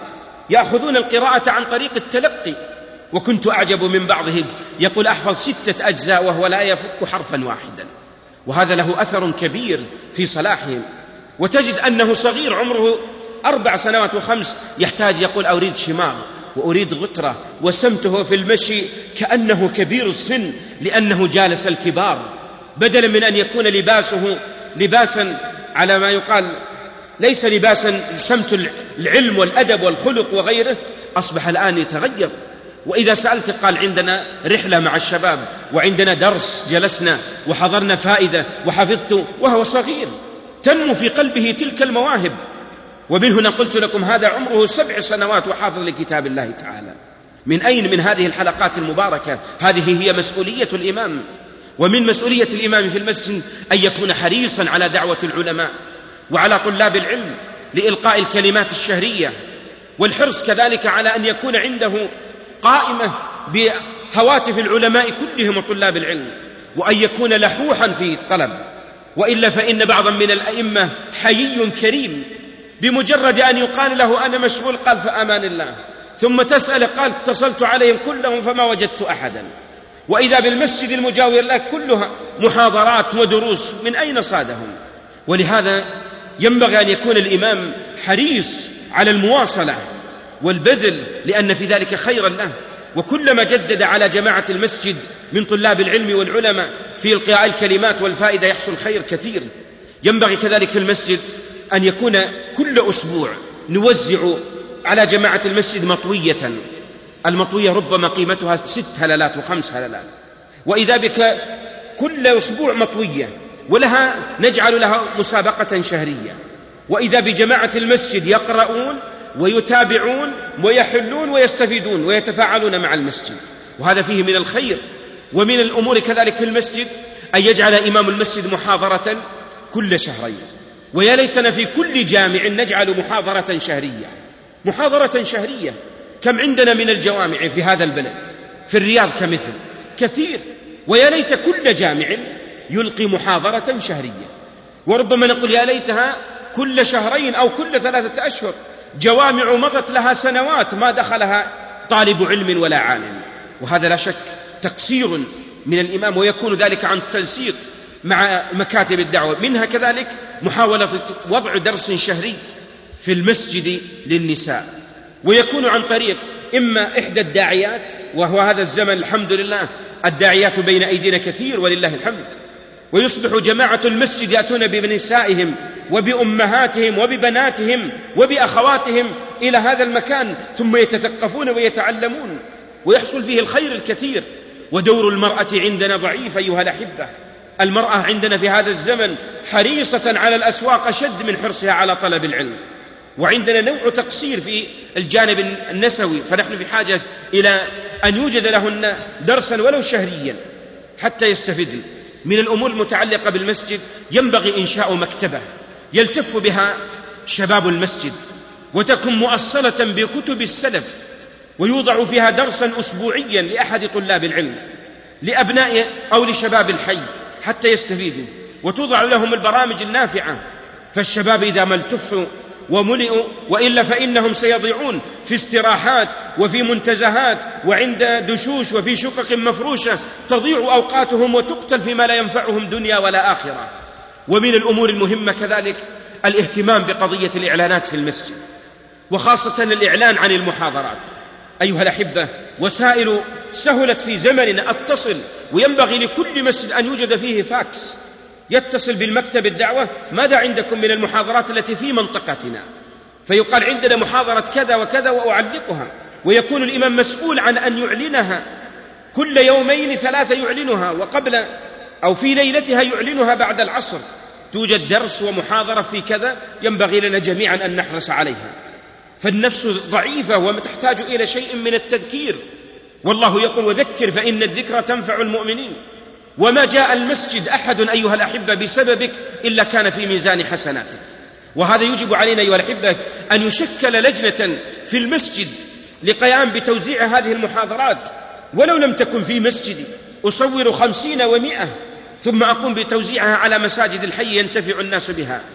B: يأخذون القراءة عن طريق التلقي. وكنت أعجب من بعضهم يقول أحفظ ستة أجزاء وهو لا يفك حرفا واحدا، وهذا له أثر كبير في صلاحهم. وتجد أنه صغير عمره أربع سنوات وخمس يحتاج يقول أريد شماغ وأريد غترة، وسمته في المشي كأنه كبير السن لأنه جالس الكبار، بدلا من أن يكون لباسه لباسا على ما يقال ليس لباسا سمت العلم والأدب والخلق وغيره، أصبح الآن يتغير. وإذا سألت قال عندنا رحلة مع الشباب وعندنا درس جلسنا وحضرنا فائدة وحفظت، وهو صغير تنمو في قلبه تلك المواهب. ومن هنا قلت لكم هذا عمره سبع سنوات وحافظ لكتاب الله تعالى. من أين؟ من هذه الحلقات المباركة. هذه هي مسؤولية الإمام. ومن مسؤولية الإمام في المسجد أن يكون حريصا على دعوة العلماء وعلى طلاب العلم لإلقاء الكلمات الشهرية، والحرص كذلك على أن يكون عنده قائمة بهواتف العلماء كلهم وطلاب العلم، وأن يكون لحوحا في الطلب، وإلا فإن بعضا من الأئمة حيي كريم، بمجرد أن يقال له أنا مشغول قال فأمان الله، ثم تسأل قال اتصلت عليهم كلهم فما وجدت أحدا. وإذا بالمسجد المجاور له كلها محاضرات ودروس، من أين صادهم؟ ولهذا ينبغي أن يكون الإمام حريص على المواصلة والبذل، لأن في ذلك خيرا له. وكلما جدد على جماعة المسجد من طلاب العلم والعلماء في إلقاء الكلمات والفائدة يحصل خير كثير. ينبغي كذلك في المسجد أن يكون كل أسبوع نوزع على جماعة المسجد مطوية. المطوية ربما قيمتها ست هلالات وخمس هلالات، وإذا بك كل أسبوع مطوية، ولها نجعل لها مسابقة شهرية. وإذا بجماعة المسجد يقرؤون ويتابعون ويحلون ويستفيدون ويتفاعلون مع المسجد، وهذا فيه من الخير. ومن الأمور كذلك في المسجد أن يجعل إمام المسجد محاضرة كل شهرين، ويا ليتنا في كل جامع نجعل محاضرة شهرية. محاضرة شهرية كم عندنا من الجوامع في هذا البلد، في الرياض كمثل كثير، ويا ليت كل جامع يلقي محاضرة شهرية. وربما نقول يا ليتها كل شهرين أو كل ثلاثة أشهر. جوامع مضت لها سنوات ما دخلها طالب علم ولا عالم، وهذا لا شك تقصير من الإمام، ويكون ذلك عن التنسيق مع مكاتب الدعوة. منها كذلك محاولة وضع درس شهري في المسجد للنساء، ويكون عن طريق إما إحدى الداعيات، وهو هذا الزمن الحمد لله الداعيات بين أيدينا كثير ولله الحمد، ويصبح جماعة المسجد يأتون بنسائهم وبأمهاتهم وببناتهم وبأخواتهم إلى هذا المكان، ثم يتثقفون ويتعلمون، ويحصل فيه الخير الكثير. ودور المرأة عندنا ضعيف أيها الأحبة. المرأة عندنا في هذا الزمن حريصة على الأسواق أشد من حرصها على طلب العلم، وعندنا نوع تقصير في الجانب النسوي، فنحن في حاجة إلى أن يوجد لهن درسا ولو شهريا حتى يستفيدن. من الأمور المتعلقة بالمسجد ينبغي إنشاء مكتبة يلتف بها شباب المسجد، وتكون مؤصلة بكتب السلف، ويوضع فيها درسا أسبوعيا لأحد طلاب العلم لأبناء أو لشباب الحي حتى يستفيدوا، وتوضع لهم البرامج النافعة. فالشباب إذا ما التفوا وملئوا، وإلا فإنهم سيضيعون في استراحات وفي منتزهات وعند دشوش وفي شقق مفروشة، تضيع أوقاتهم وتقتل فيما لا ينفعهم دنيا ولا آخرة. ومن الأمور المهمة كذلك الاهتمام بقضية الإعلانات في المسجد، وخاصة الإعلان عن المحاضرات. أيها الأحبة، وسائل سهلت في زمننا اتصل، وينبغي لكل مسجد أن يوجد فيه فاكس يتصل بالمكتب الدعوة ماذا عندكم من المحاضرات التي في منطقتنا، فيقال عندنا محاضرة كذا وكذا وأعلقها، ويكون الإمام مسؤول عن أن يعلنها كل يومين ثلاثة يعلنها، وقبل أو في ليلتها يعلنها بعد العصر. توجد درس ومحاضرة في كذا، ينبغي لنا جميعا أن نحرص عليها. فالنفس ضعيفة وتحتاج إلى شيء من التذكير، والله يقول وذكر فإن الذكرى تنفع المؤمنين. وما جاء المسجد أحد أيها الأحبة بسببك إلا كان في ميزان حسناتك. وهذا يجب علينا أيها الأحبة أن يشكل لجنة في المسجد لقيام بتوزيع هذه المحاضرات، ولو لم تكن في مسجدي أصور خمسين ومئة، ثم أقوم بتوزيعها على مساجد الحي ينتفع الناس بها.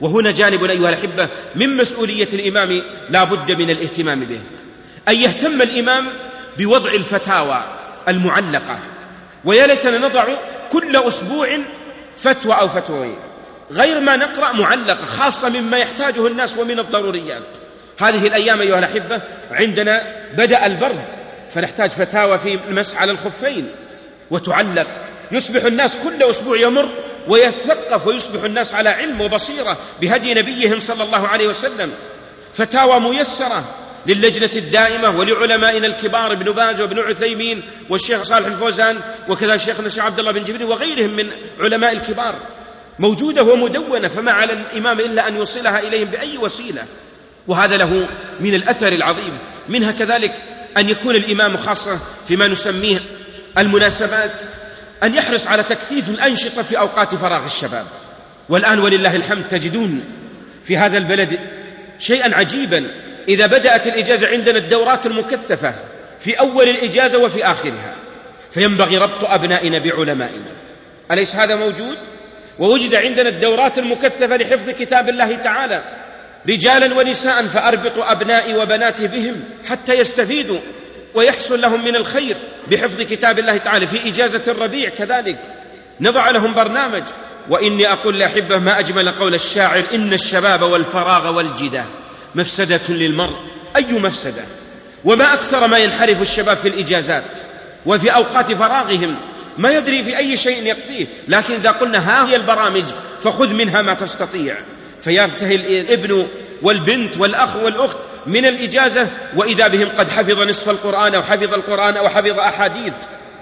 B: وهنا جانب أيها الأحبة من مسؤولية الإمام لا بد من الاهتمام به، أن يهتم الإمام بوضع الفتاوى المعلقة، ويا ليتنا نضع كل أسبوع فتوى أو فتوين غير ما نقرأ معلقة، خاصة مما يحتاجه الناس ومن الضروريات. هذه الأيام أيها الأحبة عندنا بدأ البرد، فنحتاج فتاوى في المسح على الخفين وتعلق، يصبح الناس كل أسبوع يمر ويتثقف ويصبح الناس على علم وبصيرة بهدي نبيهم صلى الله عليه وسلم. فتاوى ميسرة للجنة الدائمة ولعلمائنا الكبار ابن باز وابن عثيمين والشيخ صالح الفوزان وكذا شيخنا الشيخ عبد الله بن جبريل وغيرهم من علماء الكبار، موجودة ومدونة، فما على الإمام إلا أن يوصلها إليهم بأي وسيلة، وهذا له من الأثر العظيم. منها كذلك أن يكون الإمام خاصة فيما نسميه المناسبات أن يحرص على تكثيف الأنشطة في أوقات فراغ الشباب. والآن ولله الحمد تجدون في هذا البلد شيئا عجيبا، إذا بدأت الإجازة عندنا الدورات المكثفة في أول الإجازة وفي آخرها، فينبغي ربط أبنائنا بعلمائنا، أليس هذا موجود؟ ووجد عندنا الدورات المكثفة لحفظ كتاب الله تعالى رجالا ونساء، فأربطوا أبنائي وبناتي بهم حتى يستفيدوا ويحصل لهم من الخير بحفظ كتاب الله تعالى. في إجازة الربيع كذلك نضع لهم برنامج. وإني أقول لأحبه ما أجمل قول الشاعر: إن الشباب والفراغ والجدة مفسدة للمرء، أي مفسدة، وما أكثر ما ينحرف الشباب في الإجازات وفي أوقات فراغهم، ما يدري في أي شيء يقضيه. لكن إذا قلنا ها هي البرامج فخذ منها ما تستطيع، فينتهي الابن والبنت والأخ والأخت من الإجازة وإذا بهم قد حفظ نصف القرآن أو حفظ القرآن أو حفظ أحاديث.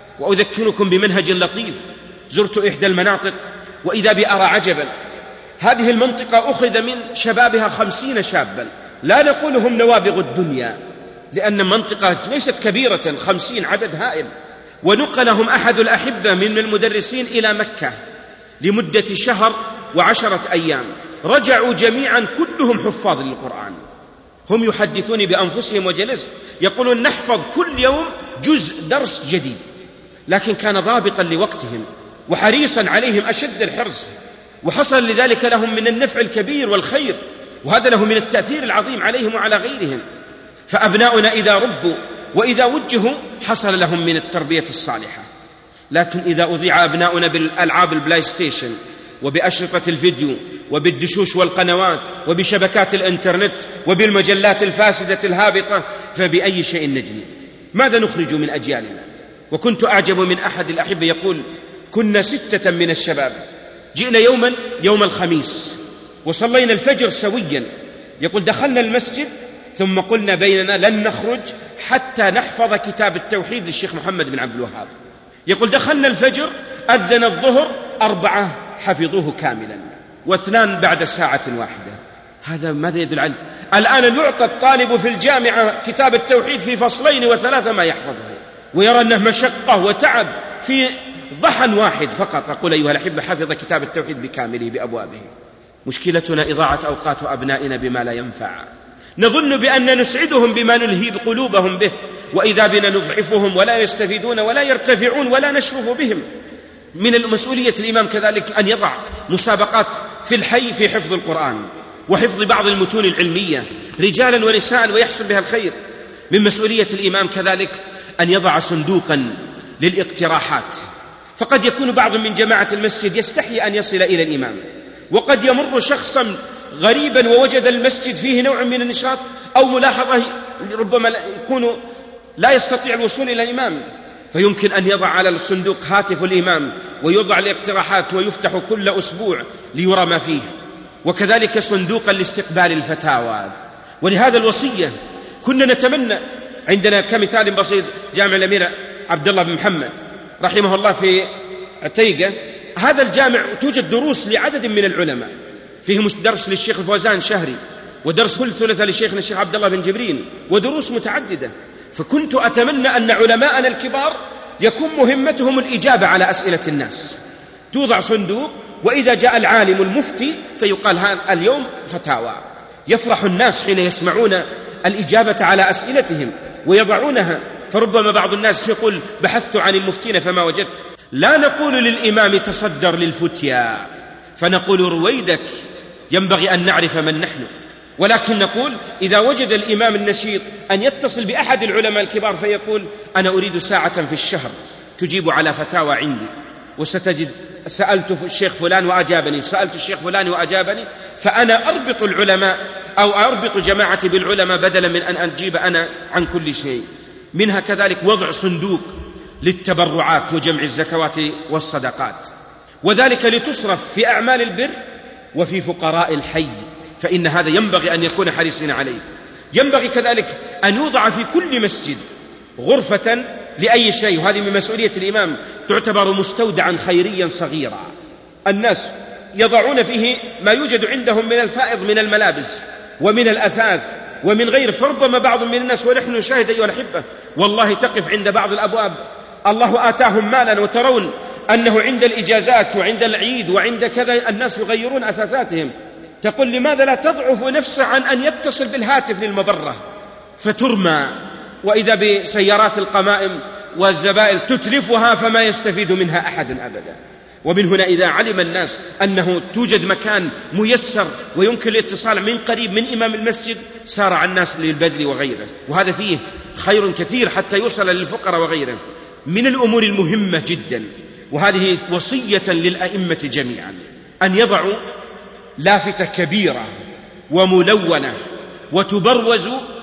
B: وأذكركم بمنهج لطيف، زرت إحدى المناطق وإذا بأرى عجبا، هذه المنطقة أخذ من شبابها خمسين شابا، لا نقول هم نوابغ الدنيا لأن منطقة ليست كبيرة، خمسين عدد هائل، ونقلهم أحد الأحبة من المدرسين إلى مكة لمدة شهر وعشرة أيام، رجعوا جميعا كلهم حفاظ للقرآن. هم يحدثوني بأنفسهم وجلست يقولون نحفظ كل يوم جزء درس جديد، لكن كان ضابطا لوقتهم وحريصا عليهم أشد الحرص، وحصل لذلك لهم من النفع الكبير والخير، وهذا له من التأثير العظيم عليهم وعلى غيرهم. فأبناؤنا إذا ربوا وإذا وجهوا حصل لهم من التربية الصالحة. لكن إذا أضيع أبناؤنا بالألعاب البلاي ستيشن وبأشرطة الفيديو وبالدشوش والقنوات وبشبكات الإنترنت وبالمجلات الفاسدة الهابطة، فبأي شيء نجني؟ ماذا نخرج من أجيالنا؟ وكنت أعجب من أحد الأحبة يقول: كنا ستة من الشباب، جئنا يوما يوم الخميس وصلينا الفجر سويا، يقول دخلنا المسجد ثم قلنا بيننا لن نخرج حتى نحفظ كتاب التوحيد للشيخ محمد بن عبد الوهاب. يقول دخلنا الفجر، أذن الظهر، أربعة حفظوه كاملا واثنان بعد ساعة واحدة. هذا ماذا يدل عليه؟ الآن يعطى الطالب في الجامعة كتاب التوحيد في فصلين وثلاثة ما يحفظه، ويرى أنه مشقة وتعب في ضحى واحد فقط. أقول أيها الأحبة حفظ كتاب التوحيد بكامله بأبوابه. مشكلتنا إضاعة أوقات أبنائنا بما لا ينفع، نظن بأن نسعدهم بما نلهي قلوبهم به، وإذا بنا نضعفهم ولا يستفيدون ولا يرتفعون ولا نشرف بهم. من المسؤولية الإمام كذلك أن يضع مسابقات في الحي في حفظ القرآن وحفظ بعض المتون العلمية رجالا ونساء ويحصل بها الخير. من مسؤولية الإمام كذلك أن يضع صندوقا للاقتراحات، فقد يكون بعض من جماعة المسجد يستحي أن يصل إلى الإمام، وقد يمر شخصا غريبا ووجد المسجد فيه نوع من النشاط أو ملاحظة ربما يكون لا يستطيع الوصول إلى الإمام، فيمكن أن يضع على الصندوق هاتف الإمام ويوضع الاقتراحات ويفتح كل أسبوع ليرى ما فيه. وكذلك صندوقا لاستقبال الفتاوى. ولهذا الوصية كنا نتمنى، عندنا كمثال بسيط جامع الأمير عبد الله بن محمد رحمه الله في عتيقة، هذا الجامع توجد دروس لعدد من العلماء، فيه درس للشيخ الفوزان شهري، ودرس كل ثلاثة لشيخنا الشيخ عبد الله بن جبريل، ودروس متعددة. فكنت أتمنى أن علماءنا الكبار يكون مهمتهم الإجابة على أسئلة الناس، توضع صندوق وإذا جاء العالم المفتي فيقال هذا اليوم فتاوى، يفرح الناس حين يسمعون الإجابة على أسئلتهم ويضعونها. فربما بعض الناس يقول بحثت عن المفتين فما وجدت. لا نقول للإمام تصدر للفتيا، فنقول رويدك ينبغي أن نعرف من نحن. ولكن نقول إذا وجد الإمام النشيط أن يتصل بأحد العلماء الكبار فيقول أنا أريد ساعة في الشهر تجيب على فتاوى عندي، وستجد سألت الشيخ فلان وأجابني، سألت الشيخ فلان وأجابني، فأنا أربط العلماء أو أربط جماعتي بالعلماء بدلا من أن أجيب أنا عن كل شيء. منها كذلك وضع صندوق للتبرعات وجمع الزكوات والصدقات، وذلك لتصرف في أعمال البر وفي فقراء الحي، فإن هذا ينبغي أن يكون حريصين عليه. ينبغي كذلك أن يوضع في كل مسجد غرفة لأي شيء، وهذه من مسؤولية الإمام، تعتبر مستودعا خيريا صغيرا الناس يضعون فيه ما يوجد عندهم من الفائض من الملابس ومن الأثاث ومن غير. فربما بعض من الناس ونحن نشاهد أيها الأحبة والله تقف عند بعض الأبواب الله آتاهم مالا وترون أنه عند الإجازات وعند العيد وعند كذا الناس يغيرون أثاثاتهم، تقول لماذا لا تضعف نفسه عن أن يتصل بالهاتف للمبرة فترمى، وإذا بسيارات القمائم والزبائن تتلفها فما يستفيد منها أحد أبدا. ومن هنا إذا علم الناس أنه توجد مكان ميسر ويمكن الاتصال من قريب من إمام المسجد سارع الناس للبذل وغيره، وهذا فيه خير كثير حتى يوصل للفقراء وغيره. من الأمور المهمة جدا، وهذه وصية للأئمة جميعا، أن يضعوا لافتة كبيرة وملونة وتبروز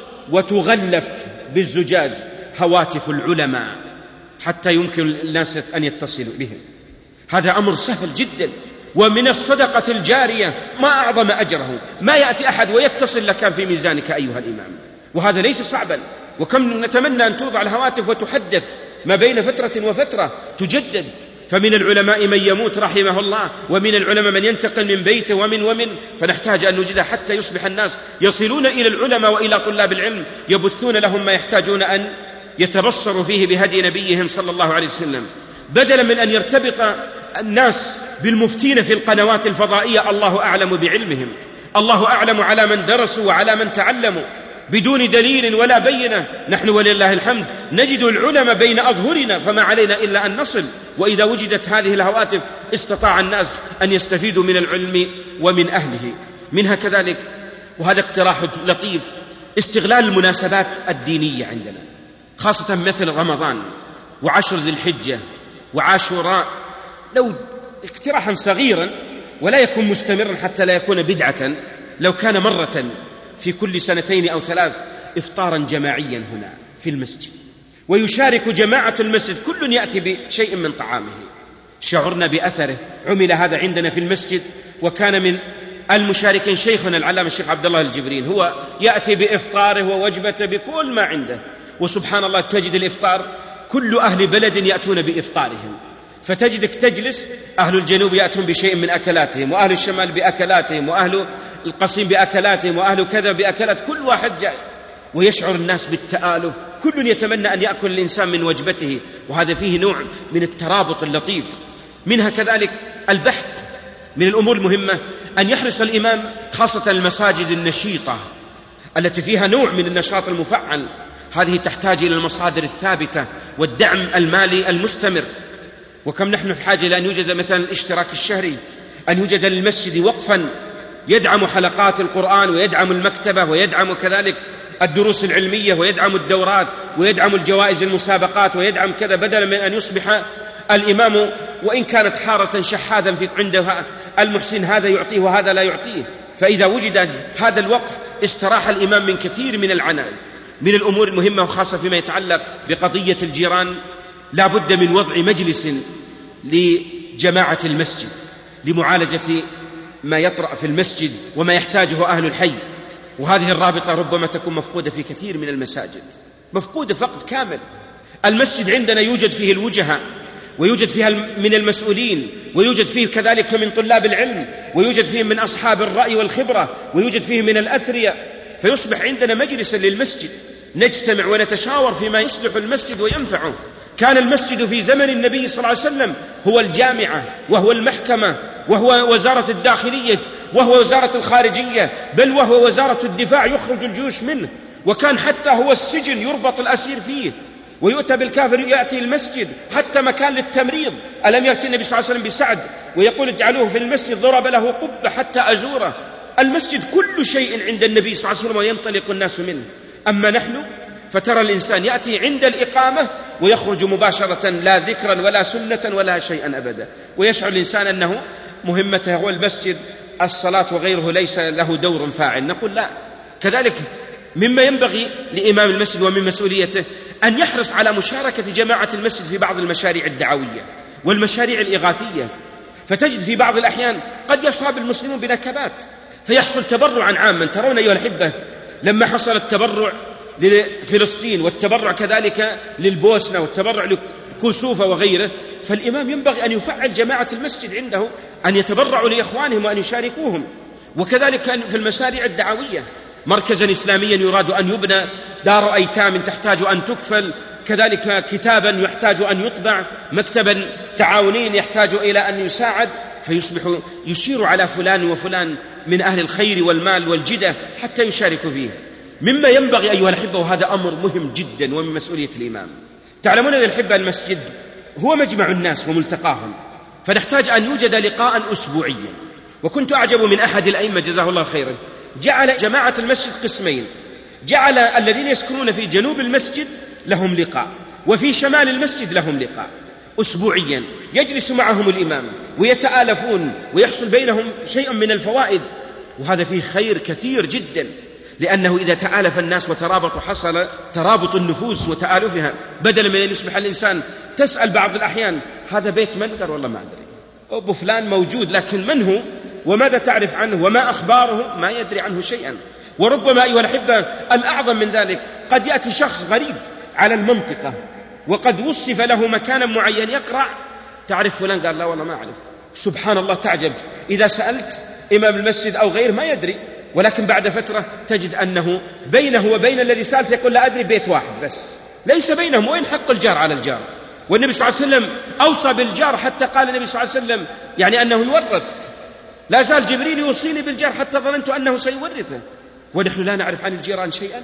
B: وتغلف بالزجاج هواتف العلماء حتى يمكن الناس أن يتصلوا بهم. هذا أمر سهل جدا، ومن الصدقة الجارية ما أعظم أجره. ما يأتي أحد ويتصل لك في ميزانك أيها الإمام، وهذا ليس صعبا. وكم نتمنى أن توضع الهواتف وتحدث ما بين فترة وفترة تجدد. فمن العلماء من يموت رحمه الله، ومن العلماء من ينتقل من بيته ومن ومن فنحتاج أن نجدها حتى يصبح الناس يصلون إلى العلماء وإلى طلاب العلم يبثون لهم ما يحتاجون أن يتبصروا فيه بهدي نبيهم صلى الله عليه وسلم، بدلا من أن يرتبط الناس بالمفتين في القنوات الفضائية. الله أعلم بعلمهم، الله أعلم على من درسوا وعلى من تعلموا بدون دليل ولا بينة. نحن ولله الحمد نجد العلماء بين أظهرنا، فما علينا إلا أن نصل. وإذا وجدت هذه الهواتف استطاع الناس أن يستفيدوا من العلم ومن أهله. منها كذلك، وهذا اقتراح لطيف، استغلال المناسبات الدينية عندنا، خاصة مثل رمضان وعشر ذي الحجة وعاشوراء، لو اقتراحا صغيرا ولا يكون مستمرا حتى لا يكون بدعة، لو كان مرة في كل سنتين أو ثلاث إفطارا جماعيا هنا في المسجد، ويشارك جماعة المسجد كل يأتي بشيء من طعامه، شعرنا بأثره. عمل هذا عندنا في المسجد، وكان من المشاركين شيخنا العلامة الشيخ عبد الله الجبرين، هو يأتي بإفطاره ووجبته بكل ما عنده. وسبحان الله تجد الإفطار كل أهل بلد يأتون بإفطارهم، فتجدك تجلس أهل الجنوب يأتون بشيء من أكلاتهم، وأهل الشمال بأكلاتهم، وأهل القصيم بأكلاتهم، وأهل كذا بأكلات، كل واحد جاي، ويشعر الناس بالتآلف، كل يتمنى أن يأكل الإنسان من وجبته، وهذا فيه نوع من الترابط اللطيف. منها كذلك البحث. من الأمور المهمة أن يحرص الإمام خاصة المساجد النشيطة التي فيها نوع من النشاط المفعل، هذه تحتاج إلى المصادر الثابتة والدعم المالي المستمر. وكم نحن في حاجة لأن يوجد مثلا الاشتراك الشهري، أن يوجد للمسجد وقفا يدعم حلقات القرآن ويدعم المكتبة ويدعم كذلك الدروس العلمية ويدعم الدورات ويدعم الجوائز المسابقات ويدعم كذا، بدلا من أن يصبح الإمام وإن كانت حارة شحاذا في عنده المحسن هذا يعطيه وهذا لا يعطيه. فإذا وجد هذا الوقف استراح الإمام من كثير من العناء. من الأمور المهمة وخاصة فيما يتعلق بقضية الجيران، لا بد من وضع مجلس لجماعة المسجد لمعالجة ما يطرأ في المسجد وما يحتاجه أهل الحي. وهذه الرابطة ربما تكون مفقودة في كثير من المساجد، مفقودة فقد كامل. المسجد عندنا يوجد فيه الوجهاء، ويوجد فيها من المسؤولين، ويوجد فيه كذلك من طلاب العلم، ويوجد فيه من أصحاب الرأي والخبرة، ويوجد فيه من الأثرياء، فيصبح عندنا مجلسا للمسجد نجتمع ونتشاور فيما يصلح المسجد وينفعه. كان المسجد في زمن النبي صلى الله عليه وسلم هو الجامعة وهو المحكمة وهو وزارة الداخلية وهو وزارة الخارجية، بل وهو وزارة الدفاع يخرج الجيوش منه، وكان حتى هو السجن يربط الأسير فيه ويؤتى بالكافر يأتي المسجد، حتى مكان للتمريض. ألم يأتي النبي صلى الله عليه وسلم بسعد ويقول اجعلوه في المسجد، ضرب له قبة حتى أزوره، المسجد كل شيء عند النبي صلى الله عليه وسلم وينطلق الناس منه. أما نحن فترى الإنسان يأتي عند الإقامة ويخرج مباشرة، لا ذكرا ولا سنة ولا شيئا أبدا، ويشعر الإنسان أنه مهمته هو المسجد، الصلاة وغيره ليس له دور فاعل. نقول لا. كذلك مما ينبغي لإمام المسجد ومن مسؤوليته أن يحرص على مشاركة جماعة المسجد في بعض المشاريع الدعوية والمشاريع الإغاثية. فتجد في بعض الأحيان قد يصاب المسلمون بنكبات فيحصل تبرعا عاما. ترون أيها الأحبة لما حصل التبرع لفلسطين والتبرع كذلك للبوسنة والتبرع لكوسوفة وغيره، فالإمام ينبغي أن يفعل جماعة المسجد عنده أن يتبرعوا لإخوانهم وأن يشاركوهم. وكذلك في المشاريع الدعوية، مركزا إسلاميا يراد أن يبنى، دار أيتام تحتاج أن تكفل، كذلك كتابا يحتاج أن يطبع، مكتبا تعاونين يحتاج إلى أن يساعد، فيصبح يشير على فلان وفلان من أهل الخير والمال والجدة حتى يشاركوا فيه. مما ينبغي أيها الأحبة، وهذا أمر مهم جدا ومن مسؤولية الإمام. تعلمون أيها الأحبة المسجد هو مجمع الناس وملتقاهم، فنحتاج أن يوجد لقاء أسبوعيا. وكنت أعجب من أحد الأئمة جزاه الله خيرا، جعل جماعة المسجد قسمين، جعل الذين يسكنون في جنوب المسجد لهم لقاء وفي شمال المسجد لهم لقاء أسبوعيا، يجلس معهم الإمام ويتآلفون ويحصل بينهم شيء من الفوائد. وهذا فيه خير كثير جدا، لأنه إذا تآلف الناس وترابطوا حصل ترابط النفوس وتآلفها، بدلا من أن يصبح الإنسان تسأل بعض الأحيان هذا بيت من؟ قال والله ما أدري، أبو فلان موجود لكن من هو وماذا تعرف عنه وما أخباره؟ ما يدري عنه شيئا. وربما أيها الأحبة الأعظم من ذلك، قد يأتي شخص غريب على المنطقة وقد وصف له مكانا معين يقرأ، تعرف فلان؟ قال لا والله ما أعرف. سبحان الله، تعجب إذا سألت إمام المسجد أو غيره ما يدري، ولكن بعد فترة تجد أنه بينه وبين الذي سألت يقول لا أدري بيت واحد بس، ليس بينهم. وين حق الجار على الجار؟ والنبي صلى الله عليه وسلم أوصى بالجار، حتى قال النبي صلى الله عليه وسلم يعني أنه يورث، لا زال جبريل يوصيني بالجار حتى ظننت أنه سيورثه. ونحن لا نعرف عن الجيران شيئا،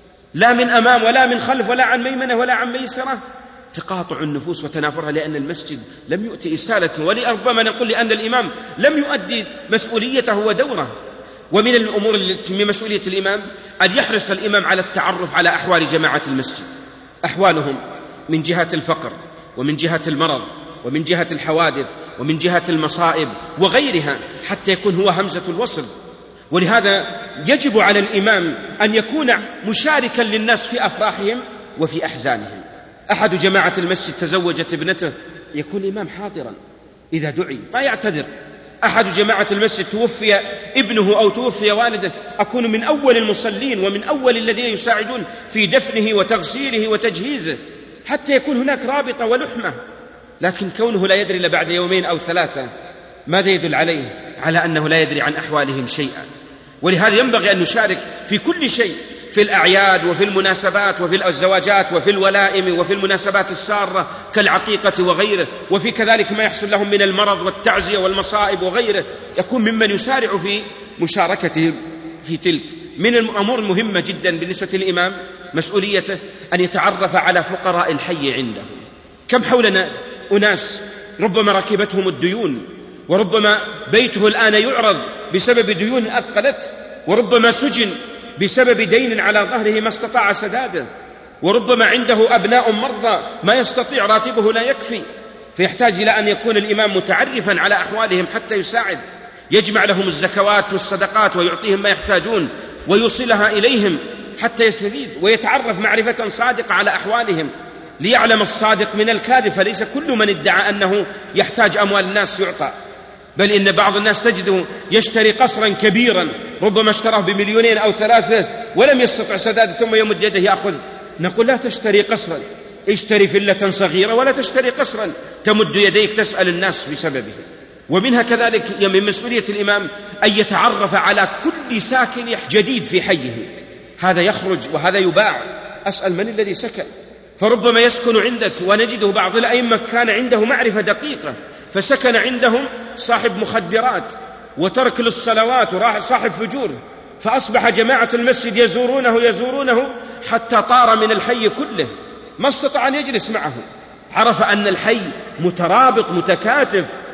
B: لا من أمام ولا من خلف ولا عن ميمنة ولا عن ميسرة. تقاطع النفوس وتنافرها لأن المسجد لم يؤتي إسالة، ولربما نقول لأن الإمام لم يؤدي مسؤوليته ودوره. ومن الأمور التي من مسؤولية الإمام أن يحرص الإمام على التعرف على أحوال جماعة المسجد، أحوالهم من جهة الفقر ومن جهة المرض ومن جهة الحوادث ومن جهة المصائب وغيرها، حتى يكون هو همزة الوصل. ولهذا يجب على الإمام أن يكون مشاركا للناس في أفراحهم وفي أحزانهم. أحد جماعة المسجد تزوجت ابنته، يكون الإمام حاضرا إذا دعي ما يعتذر. أحد جماعة المسجد توفي ابنه أو توفي والده، أكون من أول المصلين ومن أول الذين يساعدون في دفنه وتغسيله وتجهيزه، حتى يكون هناك رابطة ولحمة. لكن كونه لا يدري إلا بعد يومين أو ثلاثة، ماذا يدل عليه؟ على أنه لا يدري عن أحوالهم شيئا. ولهذا ينبغي أن نشارك في كل شيء، في الأعياد وفي المناسبات وفي الزواجات وفي الولائم وفي المناسبات السارة كالعقيقة وغيره، وفي كذلك ما يحصل لهم من المرض والتعزية والمصائب وغيره، يكون ممن يسارع في مشاركتهم في تلك. من الأمور المهمة جدا بالنسبة للإمام مسؤوليته أن يتعرف على فقراء الحي عنده. كم حولنا أناس ربما ركبتهم الديون، وربما بيته الآن يعرض بسبب ديون أثقلت، وربما سجن بسبب دين على ظهره ما استطاع سداده، وربما عنده أبناء مرضى ما يستطيع، راتبه لا يكفي، فيحتاج إلى أن يكون الإمام متعرفا على أحوالهم حتى يساعد، يجمع لهم الزكوات والصدقات ويعطيهم ما يحتاجون ويوصلها إليهم حتى يستفيد، ويتعرف معرفة صادقة على أحوالهم ليعلم الصادق من الكاذب. فليس كل من ادعى أنه يحتاج أموال الناس يعطى، بل إن بعض الناس تجده يشتري قصرا كبيرا ربما اشتراه بمليونين أو ثلاثة ولم يستطع سداده، ثم يمد يده يأخذ. نقول لا تشتري قصرا، اشتري فلة صغيرة ولا تشتري قصرا تمد يديك تسأل الناس بسببه. ومنها كذلك من مسؤولية الإمام أن يتعرف على كل ساكن جديد في حيه، هذا يخرج وهذا يباع، أسأل من الذي سكن. فربما يسكن عندك، ونجده بعض الأئمة كان عنده معرفة دقيقة فسكن عندهم صاحب مخدرات وترك للصلوات وراح صاحب فجور، فأصبح جماعة المسجد يزورونه يزورونه حتى طار من الحي كله، ما استطاع أن يجلس معه. عرف أن الحي مترابط متكاتف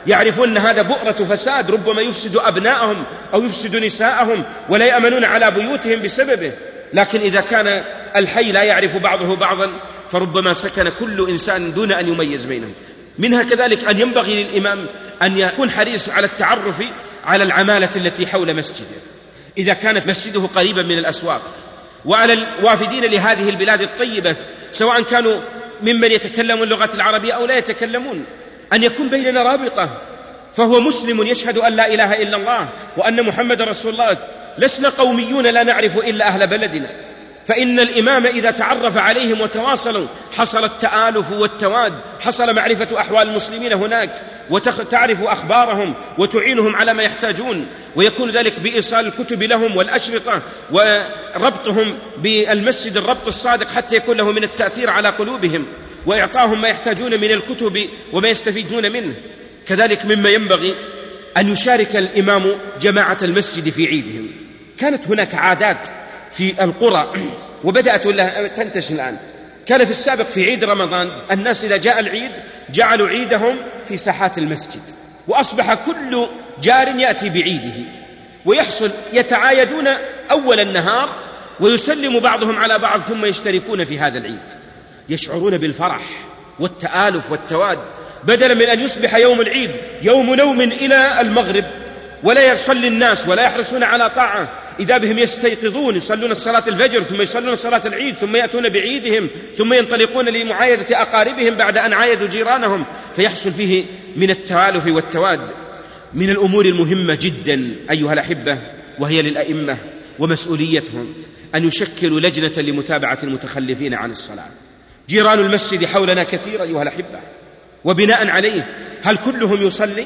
B: يعرفون أن هذا بؤرة فساد، ربما يفسد أبناءهم أو يفسد نساءهم ولا يأمنون على بيوتهم بسببه. لكن إذا كان الحي لا يعرف بعضه بعضا فربما سكن كل إنسان دون أن يميز بينهم. منها كذلك أن ينبغي للإمام أن يكون حريص على التعرف على العمالة التي حول مسجده إذا كانت مسجده قريبا من الأسواق، وعلى الوافدين لهذه البلاد الطيبة سواء كانوا ممن يتكلمون اللغة العربية أو لا يتكلمون، أن يكون بيننا رابطة، فهو مسلم يشهد أن لا إله إلا الله وأن محمد رسول الله، لسنا قوميون لا نعرف إلا أهل بلدنا. فإن الإمام إذا تعرف عليهم وتواصلوا حصل التآلف والتواد، حصل معرفة أحوال المسلمين هناك وتعرف أخبارهم وتعينهم على ما يحتاجون، ويكون ذلك بإيصال الكتب لهم والأشرطة وربطهم بالمسجد الربط الصادق حتى يكون له من التأثير على قلوبهم، وإعطاهم ما يحتاجون من الكتب وما يستفيدون منه. كذلك مما ينبغي أن يشارك الإمام جماعة المسجد في عيدهم. كانت هناك عادات في القرى وبدأت ولا تنتشر الآن. كان في السابق في عيد رمضان الناس إذا جاء العيد جعلوا عيدهم في ساحات المسجد، وأصبح كل جار يأتي بعيده، ويحصل يتعايدون أول النهار ويسلم بعضهم على بعض ثم يشتركون في هذا العيد، يشعرون بالفرح والتآلف والتواد، بدلا من أن يصبح يوم العيد يوم نوم إلى المغرب ولا يصلي الناس ولا يحرصون على طاعة. إذا بهم يستيقظون يصلون صلاة الفجر ثم يصلون صلاة العيد ثم يأتون بعيدهم ثم ينطلقون لمعايدة أقاربهم بعد أن عايدوا جيرانهم، فيحصل فيه من التآلف والتواد. من الأمور المهمة جدا أيها الأحبة وهي للأئمة ومسؤوليتهم أن يشكلوا لجنة لمتابعة المتخلفين عن الصلاة. جيران المسجد حولنا كثير أيها الأحبة، وبناء عليه هل كلهم يصلي؟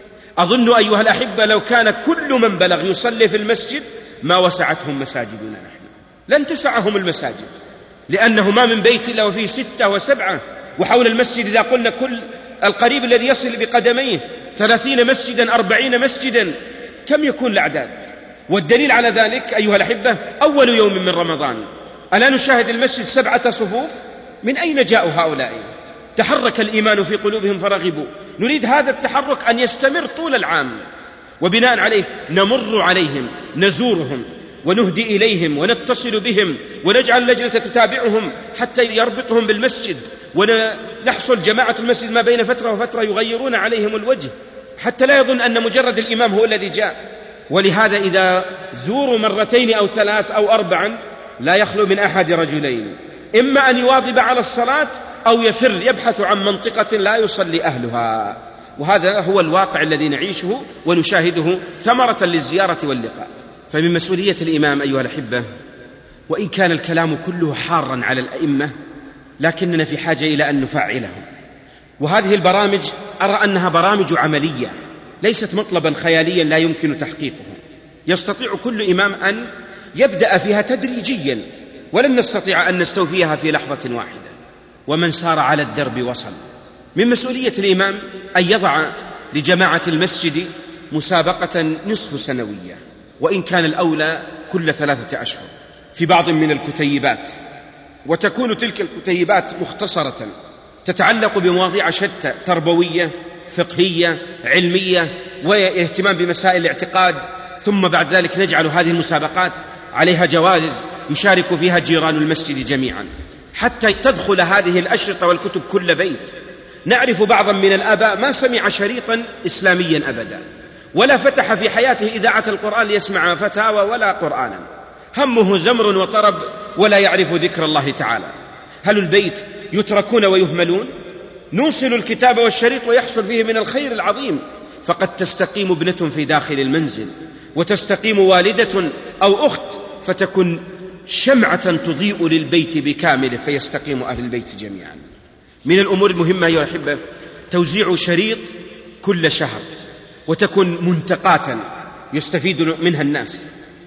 B: أظن أيها الأحبة لو كان كل من بلغ يصلي في المسجد ما وسعتهم مساجدنا نحن، لن تسعهم المساجد، لأنه ما من بيت إلا وفيه ستة وسبعة، وحول المسجد إذا قلنا كل القريب الذي يصل بقدميه ثلاثين مسجدا أربعين مسجدا كم يكون الأعداد؟ والدليل على ذلك أيها الأحبة أول يوم من رمضان ألا نشاهد المسجد سبعة صفوف؟ من أين جاءوا هؤلاء؟ تحرك الإيمان في قلوبهم فرغبوا. نريد هذا التحرك أن يستمر طول العام، وبناء عليه نمر عليهم نزورهم ونهدي إليهم ونتصل بهم ونجعل لجنة تتابعهم حتى يربطهم بالمسجد، ونحصل جماعة المسجد ما بين فترة وفترة يغيرون عليهم الوجه حتى لا يظن أن مجرد الإمام هو الذي جاء. ولهذا إذا زوروا مرتين أو ثلاث أو أربعا لا يخلو من أحد رجلين، إما أن يواظب على الصلاة أو يفر يبحث عن منطقة لا يصلي أهلها. وهذا هو الواقع الذي نعيشه ونشاهده ثمرة للزيارة واللقاء. فمن مسؤولية الإمام أيها الأحبة، وإن كان الكلام كله حارا على الأئمة لكننا في حاجة إلى أن نفعلهم. وهذه البرامج أرى أنها برامج عملية ليست مطلبا خياليا لا يمكن تحقيقه. يستطيع كل إمام أن يبدأ فيها تدريجيا، ولن نستطيع أن نستوفيها في لحظة واحدة، ومن سار على الدرب وصل. من مسؤولية الإمام أن يضع لجماعة المسجد مسابقة نصف سنوية، وإن كان الأولى كل ثلاثة أشهر في بعض من الكتيبات، وتكون تلك الكتيبات مختصرة تتعلق بمواضيع شتى تربوية فقهية علمية واهتمام بمسائل الاعتقاد. ثم بعد ذلك نجعل هذه المسابقات عليها جوائز يشارك فيها جيران المسجد جميعا، حتى تدخل هذه الأشرطة والكتب كل بيت. نعرف بعضا من الآباء ما سمع شريطا إسلاميا أبدا، ولا فتح في حياته إذاعة القرآن ليسمع فتاوى ولا قرآنا، همه زمر وطرب ولا يعرف ذكر الله تعالى. هل البيت يتركون ويهملون؟ نوصل الكتاب والشريط ويحصل فيه من الخير العظيم. فقد تستقيم ابنة في داخل المنزل، وتستقيم والدة أو أخت، فتكون شمعة تضيء للبيت بكامله فيستقيم أهل البيت جميعا. من الأمور المهمة أيها الأحبة توزيع شريط كل شهر، وتكون منتقاة يستفيد منها الناس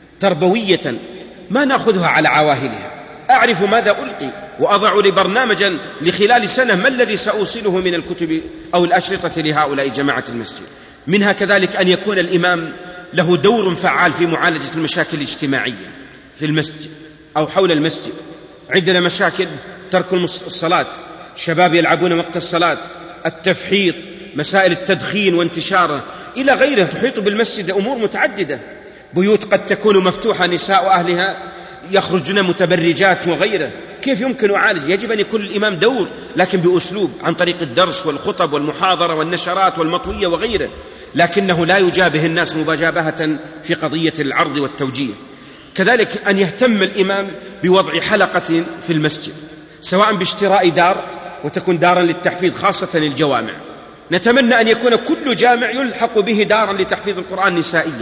B: تربوية، ما نأخذها على عواهلها. أعرف ماذا ألقي وأضع لي برنامجا لخلال سنة ما الذي سأوصله من الكتب أو الأشرطة لهؤلاء جماعة المسجد. منها كذلك أن يكون الإمام له دور فعال في معالجة المشاكل الاجتماعية في المسجد أو حول المسجد. عندنا مشاكل ترك الصلاة، شباب يلعبون وقت الصلاة، التفحيط، مسائل التدخين وانتشاره إلى غيره تحيط بالمسجد أمور متعددة. بيوت قد تكون مفتوحة نساء أهلها يخرجن متبرجات وغيره، كيف يمكن أعالج؟ يجب أن يكون الإمام دور، لكن بأسلوب عن طريق الدرس والخطب والمحاضرة والنشرات والمطوية وغيره، لكنه لا يجابه الناس مباجابهة في قضية العرض والتوجيه. كذلك أن يهتم الإمام بوضع حلقة في المسجد، سواء باشتراء دار وتكون دارا للتحفيظ خاصة الجوامع. نتمنى أن يكون كل جامع يلحق به دارا لتحفيظ القرآن نسائية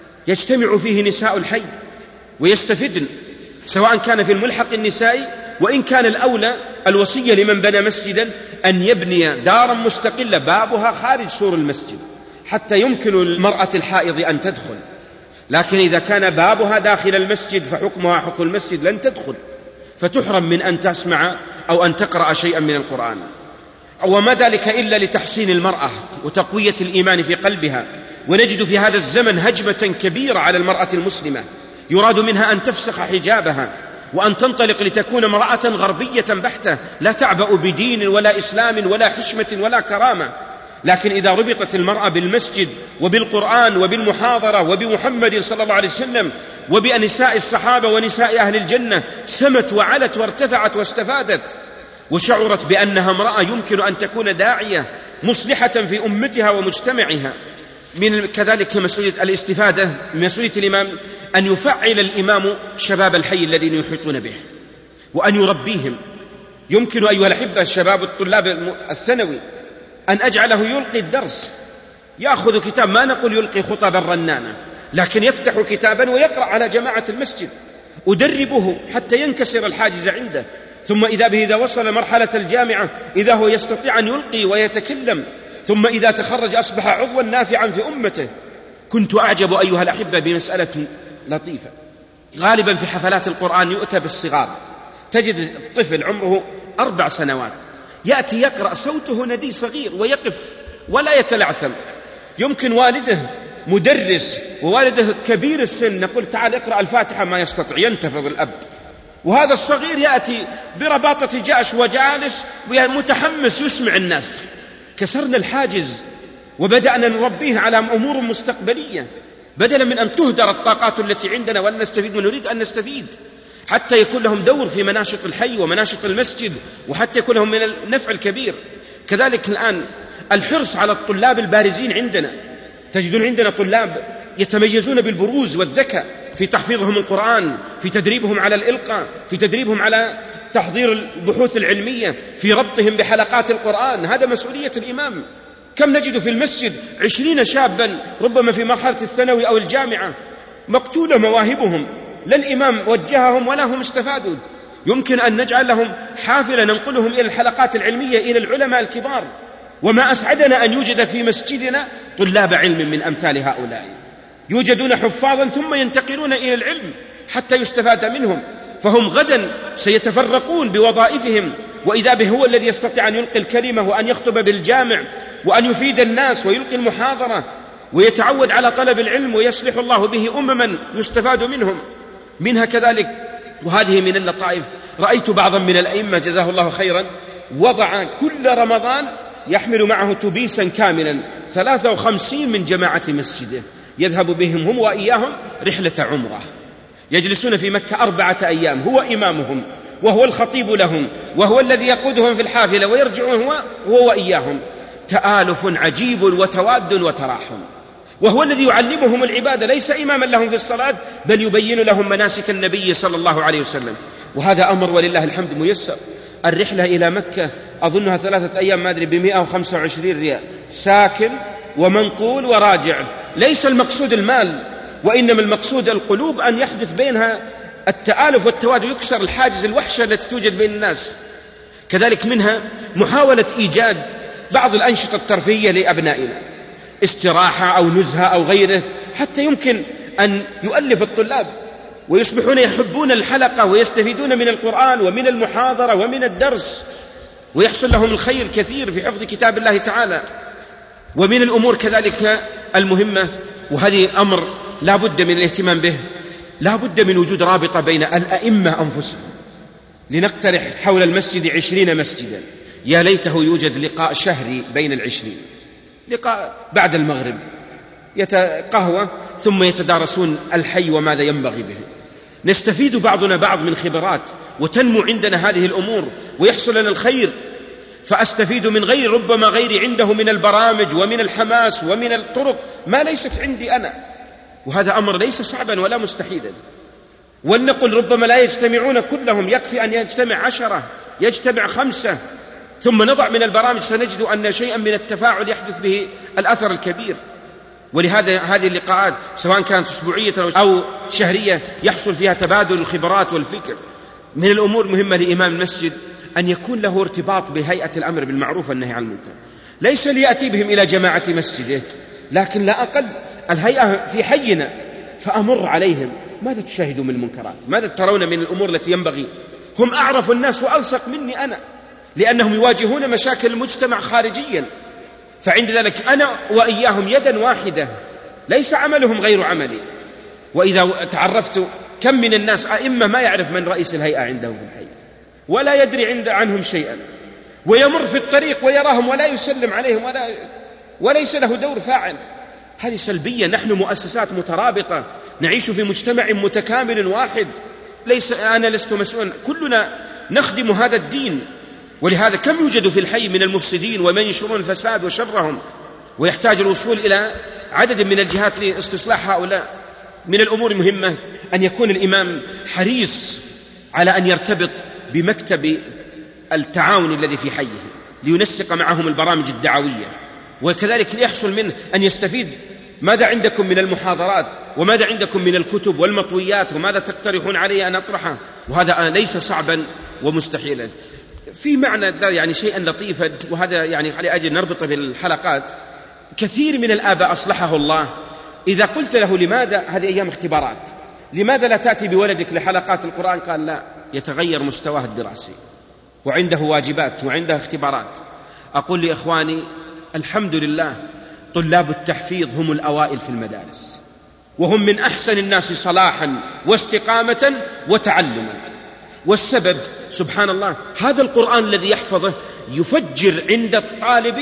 B: يجتمع فيه نساء الحي ويستفدن، سواء كان في الملحق النسائي، وإن كان الأولى الوصية لمن بنى مسجدا أن يبني دارا مستقلة بابها خارج سور المسجد حتى يمكن المرأة الحائض أن تدخل، لكن إذا كان بابها داخل المسجد فحكمها حكم المسجد لن تدخل، فتحرم من أن تسمع أو أن تقرأ شيئا من القرآن. وما ذلك إلا لتحسين المرأة وتقوية الإيمان في قلبها. ونجد في هذا الزمن هجمة كبيرة على المرأة المسلمة، يراد منها أن تفسخ حجابها وأن تنطلق لتكون امرأة غربية بحتة لا تعبأ بدين ولا إسلام ولا حشمة ولا كرامة. لكن إذا ربطت المرأة بالمسجد وبالقرآن وبالمحاضرة وبمحمد صلى الله عليه وسلم وبنساء الصحابة ونساء أهل الجنة سمت وعلت وارتفعت واستفادت، وشعرت بأنها امرأة يمكن أن تكون داعية مصلحة في أمتها ومجتمعها. من كذلك مسؤولية الاستفادة، مسؤولية الإمام أن يفعل الإمام شباب الحي الذين يحيطون به وأن يربيهم. يمكن أيها الأحبة الشباب الطلاب الثانوي أن أجعله يلقي الدرس، يأخذ كتاب، ما نقول يلقي خطبا رنانة، لكن يفتح كتابا ويقرأ على جماعة المسجد، أدربه حتى ينكسر الحاجز عنده. ثم إذا به إذا وصل مرحلة الجامعة إذا هو يستطيع أن يلقي ويتكلم، ثم إذا تخرج أصبح عضوا نافعا في أمته. كنت أعجب أيها الأحبة بمسألة لطيفة، غالبا في حفلات القرآن يؤتى بالصغار، تجد الطفل عمره أربع سنوات يأتي يقرأ صوته ندي صغير ويقف ولا يتلعثم. يمكن والده مدرس ووالده كبير السن، نقول تعال اقرأ الفاتحة، ما يستطيع، ينتفض الأب، وهذا الصغير يأتي برباطة جأش وجالس ومتحمس يسمع الناس. كسرنا الحاجز وبدأنا نربيه على أمور مستقبلية، بدلا من أن تهدر الطاقات التي عندنا وأن نستفيد من نريد أن نستفيد، حتى يكون لهم دور في مناشط الحي ومناشط المسجد، وحتى يكون لهم من النفع الكبير. كذلك الآن الحرص على الطلاب البارزين عندنا، تجدون عندنا طلاب يتميزون بالبروز والذكاء في تحفيظهم القرآن، في تدريبهم على الإلقاء، في تدريبهم على تحضير البحوث العلمية، في ربطهم بحلقات القرآن. هذا مسؤولية الإمام. كم نجد في المسجد عشرين شابا ربما في مرحلة الثانوي أو الجامعة مقتولة مواهبهم، لا الإمام وجههم ولا هم استفادوا. يمكن أن نجعل لهم حافلة ننقلهم إلى الحلقات العلمية إلى العلماء الكبار. وما أسعدنا أن يوجد في مسجدنا طلاب علم من أمثال هؤلاء، يوجدون حفاظا ثم ينتقلون إلى العلم حتى يستفاد منهم، فهم غدا سيتفرقون بوظائفهم، وإذا به هو الذي يستطيع أن يلقي الكلمة وأن يخطب بالجامع وأن يفيد الناس ويلقي المحاضرة ويتعود على طلب العلم، ويصلح الله به أمما يستفاد منهم. منها كذلك، وهذه من اللطائف، رأيت بعضا من الأئمة جزاه الله خيرا وضع كل رمضان يحمل معه تبيسا كاملا ثلاثة وخمسين من جماعة مسجده، يذهب بهم هم وإياهم رحلة عمره، يجلسون في مكة أربعة أيام، هو إمامهم وهو الخطيب لهم وهو الذي يقودهم في الحافلة، ويرجعون هو, هو وإياهم. تآلف عجيب وتواد وتراحم، وهو الذي يعلمهم العبادة، ليس إماما لهم في الصلاة بل يبين لهم مناسك النبي صلى الله عليه وسلم. وهذا أمر ولله الحمد ميسر. الرحلة إلى مكة أظنها ثلاثة أيام ما أدري بمئة وخمسة وعشرين ريال، ساكن ومنقول وراجع. ليس المقصود المال، وإنما المقصود القلوب، أن يحدث بينها التآلف والتواد، يكسر الحاجز الوحشة التي توجد بين الناس. كذلك منها محاولة إيجاد بعض الأنشطة الترفيهية لأبنائنا، استراحة أو نزهة أو غيره، حتى يمكن أن يؤلف الطلاب ويصبحون يحبون الحلقة ويستفيدون من القرآن ومن المحاضرة ومن الدرس، ويحصل لهم الخير كثير في حفظ كتاب الله تعالى. ومن الأمور كذلك المهمة، وهذه أمر لا بد من الاهتمام به، لا بد من وجود رابطة بين الأئمة أنفسهم. لنقترح حول المسجد عشرين مسجدا، يا ليته يوجد لقاء شهري بين العشرين، لقاء بعد المغرب قهوة ثم يتدارسون الحي وماذا ينبغي به. نستفيد بعضنا بعض من خبرات وتنمو عندنا هذه الأمور ويحصل لنا الخير، فأستفيد من غير ربما غيري عنده من البرامج ومن الحماس ومن الطرق ما ليست عندي أنا، وهذا أمر ليس صعبا ولا مستحيلا. ولنقل ربما لا يجتمعون كلهم، يكفي أن يجتمع عشرة، يجتمع خمسة، ثم نضع من البرامج سنجد أن شيئا من التفاعل يحدث به الأثر الكبير. ولهذا هذه اللقاءات سواء كانت أسبوعية أو شهرية يحصل فيها تبادل الخبرات والفكر. من الأمور المهمة لإمام المسجد أن يكون له ارتباط بهيئة الأمر بالمعروف والنهي عن المنكر، ليس ليأتي بهم إلى جماعة مسجده، لكن لا أقل الهيئة في حينا، فأمر عليهم ماذا تشاهدون من المنكرات، ماذا ترون من الأمور التي ينبغي. هم أعرف الناس وألصق مني أنا، لأنهم يواجهون مشاكل المجتمع خارجيا، فعند ذلك أنا وإياهم يدا واحدة، ليس عملهم غير عملي. وإذا تعرفت كم من الناس أئمة ما يعرف من رئيس الهيئة عنده في الحي ولا يدري عند عنهم شيئا، ويمر في الطريق ويراهم ولا يسلم عليهم ولا وليس له دور فاعل، هذه سلبية. نحن مؤسسات مترابطة، نعيش في مجتمع متكامل واحد، ليس أنا لست مسؤولا، كلنا نخدم هذا الدين. ولهذا كم يوجد في الحي من المفسدين ومن ينشرون الفساد وشرهم، ويحتاج الوصول إلى عدد من الجهات لاستصلاح هؤلاء. من الأمور المهمة أن يكون الإمام حريص على أن يرتبط بمكتب التعاون الذي في حيه لينسق معهم البرامج الدعوية، وكذلك ليحصل منه أن يستفيد ماذا عندكم من المحاضرات وماذا عندكم من الكتب والمطويات وماذا تقترحون علي أن أطرحه، وهذا ليس صعبا ومستحيلا. في معنى يعني شيئا لطيفا، وهذا يعني على أجل نربطه بالحلقات. كثير من الآباء أصلحه الله إذا قلت له لماذا هذه أيام اختبارات، لماذا لا تأتي بولدك لحلقات القرآن؟ قال لا، يتغير مستواه الدراسي وعنده واجبات وعنده اختبارات. أقول لإخواني الحمد لله طلاب التحفيظ هم الأوائل في المدارس، وهم من أحسن الناس صلاحا واستقامة وتعلما، والسبب سبحان الله هذا القرآن الذي يحفظه يفجر عند الطالب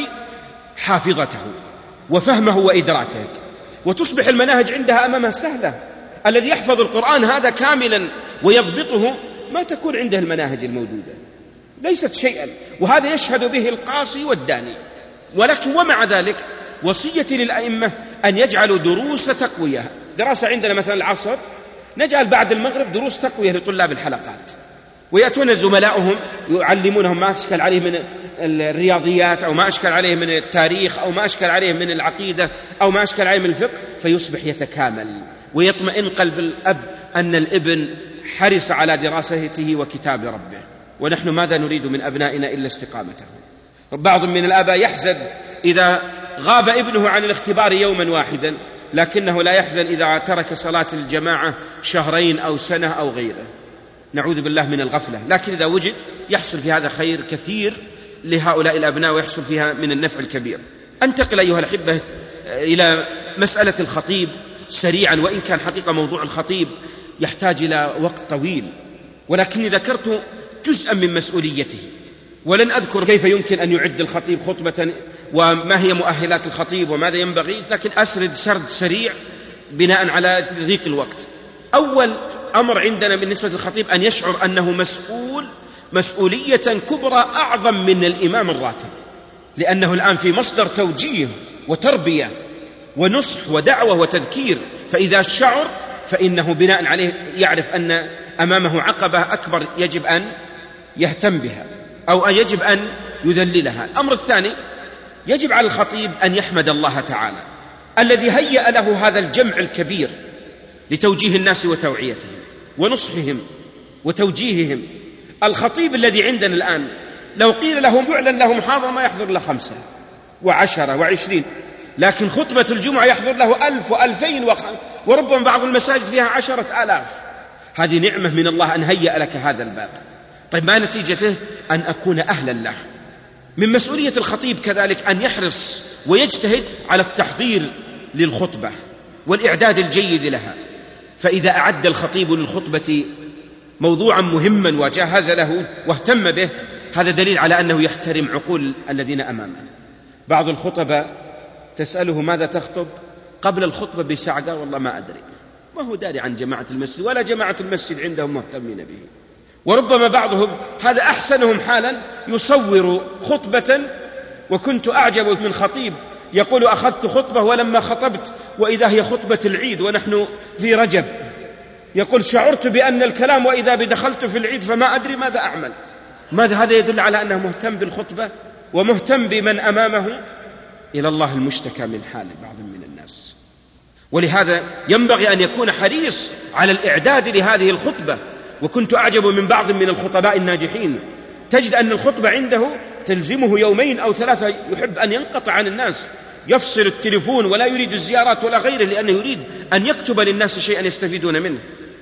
B: حافظته وفهمه وإدراكه، وتصبح المناهج عندها أمامها سهلة. الذي يحفظ القرآن هذا كاملا ويضبطه ما تكون عنده المناهج الموجودة، ليست شيئا، وهذا يشهد به القاصي والداني. ولكن ومع ذلك وصيتي للأئمة أن يجعلوا دروس تقوية. دراسة عندنا مثلا العصر نجعل بعد المغرب دروس تقوية لطلاب الحلقات، ويأتون زملاؤهم يعلمونهم ما أشكل عليه من الرياضيات أو ما أشكل عليه من التاريخ أو ما أشكل عليه من العقيدة أو ما أشكل عليه من الفقه، فيصبح يتكامل ويطمئن قلب الأب أن الابن حرص على دراسته وكتاب ربه. ونحن ماذا نريد من أبنائنا إلا استقامته. بعض من الآباء يحزن إذا غاب ابنه عن الاختبار يوما واحدا، لكنه لا يحزن إذا ترك صلاة الجماعة شهرين أو سنة أو غيره. نعوذ بالله من الغفلة، لكن إذا وجد يحصل في هذا خير كثير لهؤلاء الأبناء ويحصل فيها من النفع الكبير. أنتقل أيها الأحبة إلى مسألة الخطيب سريعا، وإن كان حقيقة موضوع الخطيب يحتاج إلى وقت طويل، ولكني ذكرت جزءا من مسؤوليته، ولن أذكر كيف يمكن أن يعد الخطيب خطبة وما هي مؤهلات الخطيب وماذا ينبغي، لكن أسرد سرد سريع بناء على ضيق الوقت. أول أمر عندنا بالنسبة للخطيب أن يشعر أنه مسؤول مسؤولية كبرى أعظم من الإمام الراتب، لأنه الآن في مصدر توجيه وتربية ونصح ودعوة وتذكير، فإذا شعر فإنه بناء عليه يعرف أن أمامه عقبة أكبر يجب أن يهتم بها أو يجب أن يذللها. الأمر الثاني يجب على الخطيب أن يحمد الله تعالى الذي هيأ له هذا الجمع الكبير لتوجيه الناس وتوعيتهم ونصحهم وتوجيههم. الخطيب الذي عندنا الآن لو قيل له معلن له محاضرة ما يحضر له خمسة وعشرة وعشرين، لكن خطبة الجمعة يحضر له ألف وألفين وخ... وربما بعض المساجد فيها عشرة آلاف. هذه نعمة من الله أن هيأ لك هذا الباب. طيب ما نتيجته؟ أن أكون أهلا له. من مسؤولية الخطيب كذلك أن يحرص ويجتهد على التحضير للخطبة والإعداد الجيد لها. فإذا أعد الخطيب للخطبة موضوعا مهما وجهز له واهتم به، هذا دليل على أنه يحترم عقول الذين أمامه. بعض الخطباء تسأله ماذا تخطب قبل الخطبة بساعة، قال والله ما أدري، ما هو داري عن جماعة المسجد ولا جماعة المسجد عندهم مهتمين به. وربما بعضهم هذا أحسنهم حالا يصور خطبة، وكنت أعجب من خطيب يقول أخذت خطبة ولما خطبت وإذا هي خطبة العيد ونحن في رجب، يقول شعرت بأن الكلام وإذا بدخلت في العيد فما أدري ماذا أعمل. ماذا هذا يدل على أنه مهتم بالخطبة ومهتم بمن أمامه؟ إلى الله المشتكى من حال بعض من الناس. ولهذا ينبغي أن يكون حريص على الإعداد لهذه الخطبة. وكنت أعجب من بعض من الخطباء الناجحين، تجد أن الخطبة عنده تلزمه يومين أو ثلاثة، يحب أن ينقطع عن الناس، يفصل التليفون ولا يريد الزيارات ولا غيره، لأنه يريد أن يكتب للناس شيئا يستفيدون منه.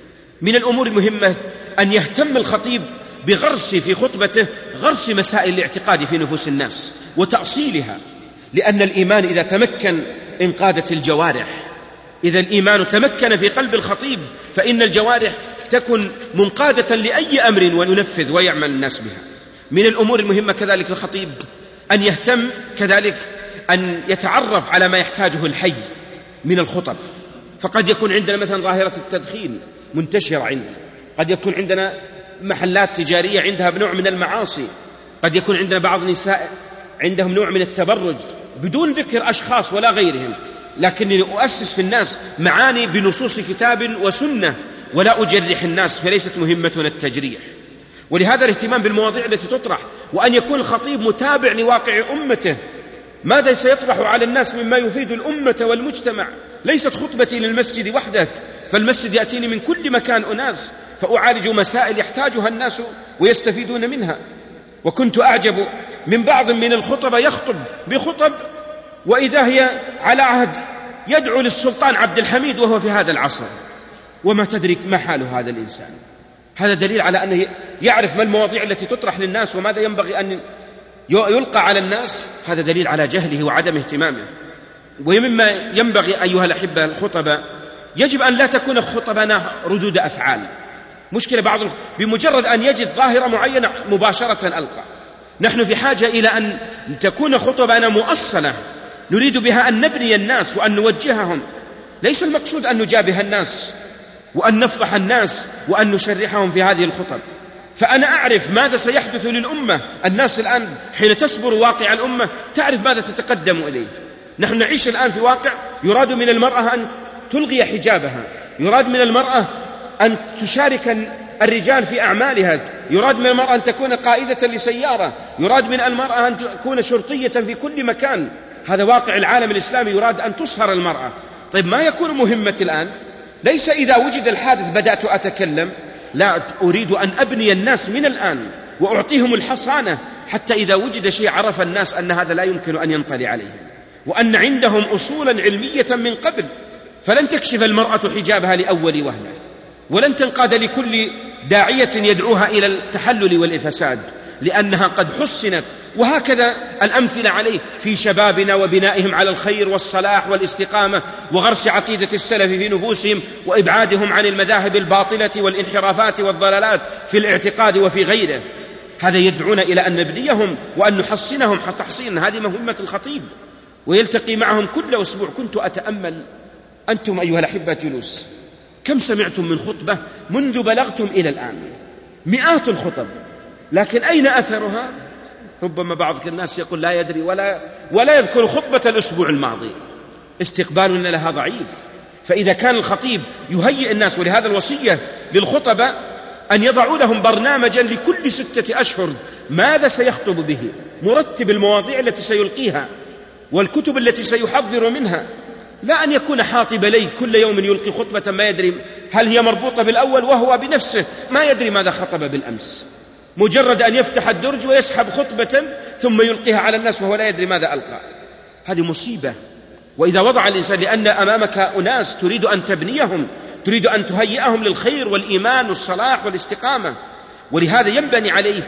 B: من الأمور المهمة أن يهتم الخطيب بغرس في خطبته غرس مسائل الاعتقاد في نفوس الناس وتأصيلها، لأن الإيمان إذا تمكن انقادت الجوارح. إذا الإيمان تمكن في قلب الخطيب فإن الجوارح تكن منقادة لأي أمر وينفذ ويعمل الناس بها. من الأمور المهمة كذلك الخطيب أن يهتم كذلك أن يتعرف على ما يحتاجه الحي من الخطب. فقد يكون عندنا مثلا ظاهرة التدخين منتشرة عندنا، قد يكون عندنا محلات تجارية عندها بنوع من المعاصي، قد يكون عندنا بعض النساء عندهم نوع من التبرج بدون ذكر أشخاص ولا غيرهم، لكنني أؤسس في الناس معاني بنصوص كتاب وسنة ولا أجرح الناس، فليست مهمتنا التجريح. ولهذا الاهتمام بالمواضيع التي تطرح، وأن يكون الخطيب متابع لواقع أمته، ماذا سيطرح على الناس مما يفيد الأمة والمجتمع. ليست خطبتي للمسجد وحده، فالمسجد يأتيني من كل مكان أناس، فأعالج مسائل يحتاجها الناس ويستفيدون منها. وكنت أعجب من بعض من الخطبة يخطب بخطب وإذا هي على عهد يدعو للسلطان عبد الحميد وهو في هذا العصر، وما تدري ما حال هذا الإنسان. هذا دليل على أنه يعرف ما المواضيع التي تطرح للناس وماذا ينبغي أن يلقى على الناس. هذا دليل على جهله وعدم اهتمامه. ومما ينبغي أيها الأحبة الخطبة، يجب أن لا تكون خطبنا ردود أفعال. مشكلة بعض بمجرد أن يجد ظاهرة معينة مباشرة ألقى. نحن في حاجة إلى أن تكون خطبنا مؤصلة، نريد بها أن نبني الناس وأن نوجههم. ليس المقصود أن نجابه الناس وأن نفضح الناس وأن نشرحهم في هذه الخطب. فأنا أعرف ماذا سيحدث للأمة. الناس الآن حين تصبر واقع الأمة تعرف ماذا تتقدم إليه. نحن نعيش الآن في واقع يراد من المرأة أن تلغي حجابها، يراد من المرأة أن تشارك الرجال في أعمالها، يراد من المرأة أن تكون قائدة لسيارة، يراد من المرأة أن تكون شرطية في كل مكان. هذا واقع العالم الإسلامي، يراد أن تصهر المرأة. طيب ما يكون مهمتي الآن؟ ليس إذا وجد الحادث بدأت أتكلم، لا، أريد أن أبني الناس من الآن وأعطيهم الحصانة، حتى إذا وجد شيء عرف الناس أن هذا لا يمكن أن ينطلي عليهم، وأن عندهم أصولا علمية من قبل. فلن تكشف المرأة حجابها لأول وهلة، ولن تنقاد لكل داعية يدعوها إلى التحلل والإفساد، لأنها قد حسنت. وهكذا الأمثلة عليه في شبابنا وبنائهم على الخير والصلاح والاستقامة وغرس عقيدة السلف في نفوسهم وإبعادهم عن المذاهب الباطلة والانحرافات والضلالات في الاعتقاد وفي غيره. هذا يدعون إلى أن نبنيهم وأن نحصنهم تحصينا. هذه مهمة الخطيب، ويلتقي معهم كل أسبوع. كنت أتأمل أنتم أيها الأحبة جلوس، كم سمعتم من خطبة منذ بلغتم إلى الآن؟ مئات الخطب، لكن أين أثرها؟ ربما بعض الناس يقول لا يدري ولا, ولا يذكر خطبة الأسبوع الماضي. استقبالنا لها ضعيف. فإذا كان الخطيب يهيئ الناس، ولهذا الوصية للخطبة أن يضعوا لهم برنامجا لكل ستة أشهر ماذا سيخطب به، مرتب المواضيع التي سيلقيها والكتب التي سيحضر منها، لا أن يكون حاطب ليل كل يوم يلقي خطبة ما يدري هل هي مربوطة بالأول، وهو بنفسه ما يدري ماذا خطب بالأمس، مجرد أن يفتح الدرج ويسحب خطبة ثم يلقيها على الناس وهو لا يدري ماذا ألقى. هذه مصيبة. وإذا وضع الإنسان، لأن أمامك أناس تريد أن تبنيهم، تريد أن تهيئهم للخير والإيمان والصلاح والاستقامة. ولهذا ينبني عليه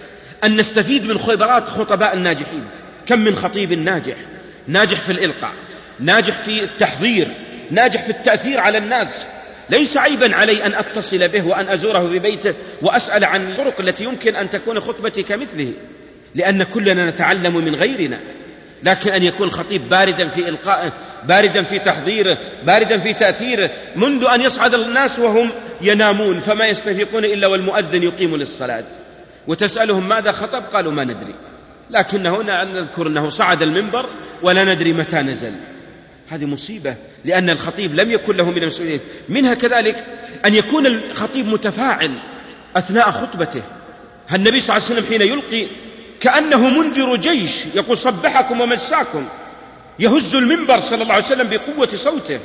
B: أن نستفيد من خبرات خطباء الناجحين. كم من خطيب ناجح، ناجح في الإلقاء، ناجح في التحضير، ناجح في التأثير على الناس. ليس عيبا علي أن أتصل به وأن أزوره في بيته وأسأل عن الطرق التي يمكن أن تكون خطبتي كمثله، لأن كلنا نتعلم من غيرنا. لكن أن يكون الخطيب باردا في إلقائه، باردا في تحضيره، باردا في تأثيره، منذ أن يصعد الناس وهم ينامون فما يستفيقون إلا والمؤذن يقيم للصلاة، وتسألهم ماذا خطب قالوا ما ندري، لكن هنا نذكر أنه صعد المنبر ولا ندري متى نزل. هذه مصيبة، لأن الخطيب لم يكن له من المسؤولية. منها كذلك أن يكون الخطيب متفاعل أثناء خطبته. النبي صلى الله عليه وسلم حين يلقي كأنه منذر جيش، يقول صبحكم ومساكم، يهز المنبر صلى الله عليه وسلم بقوة صوته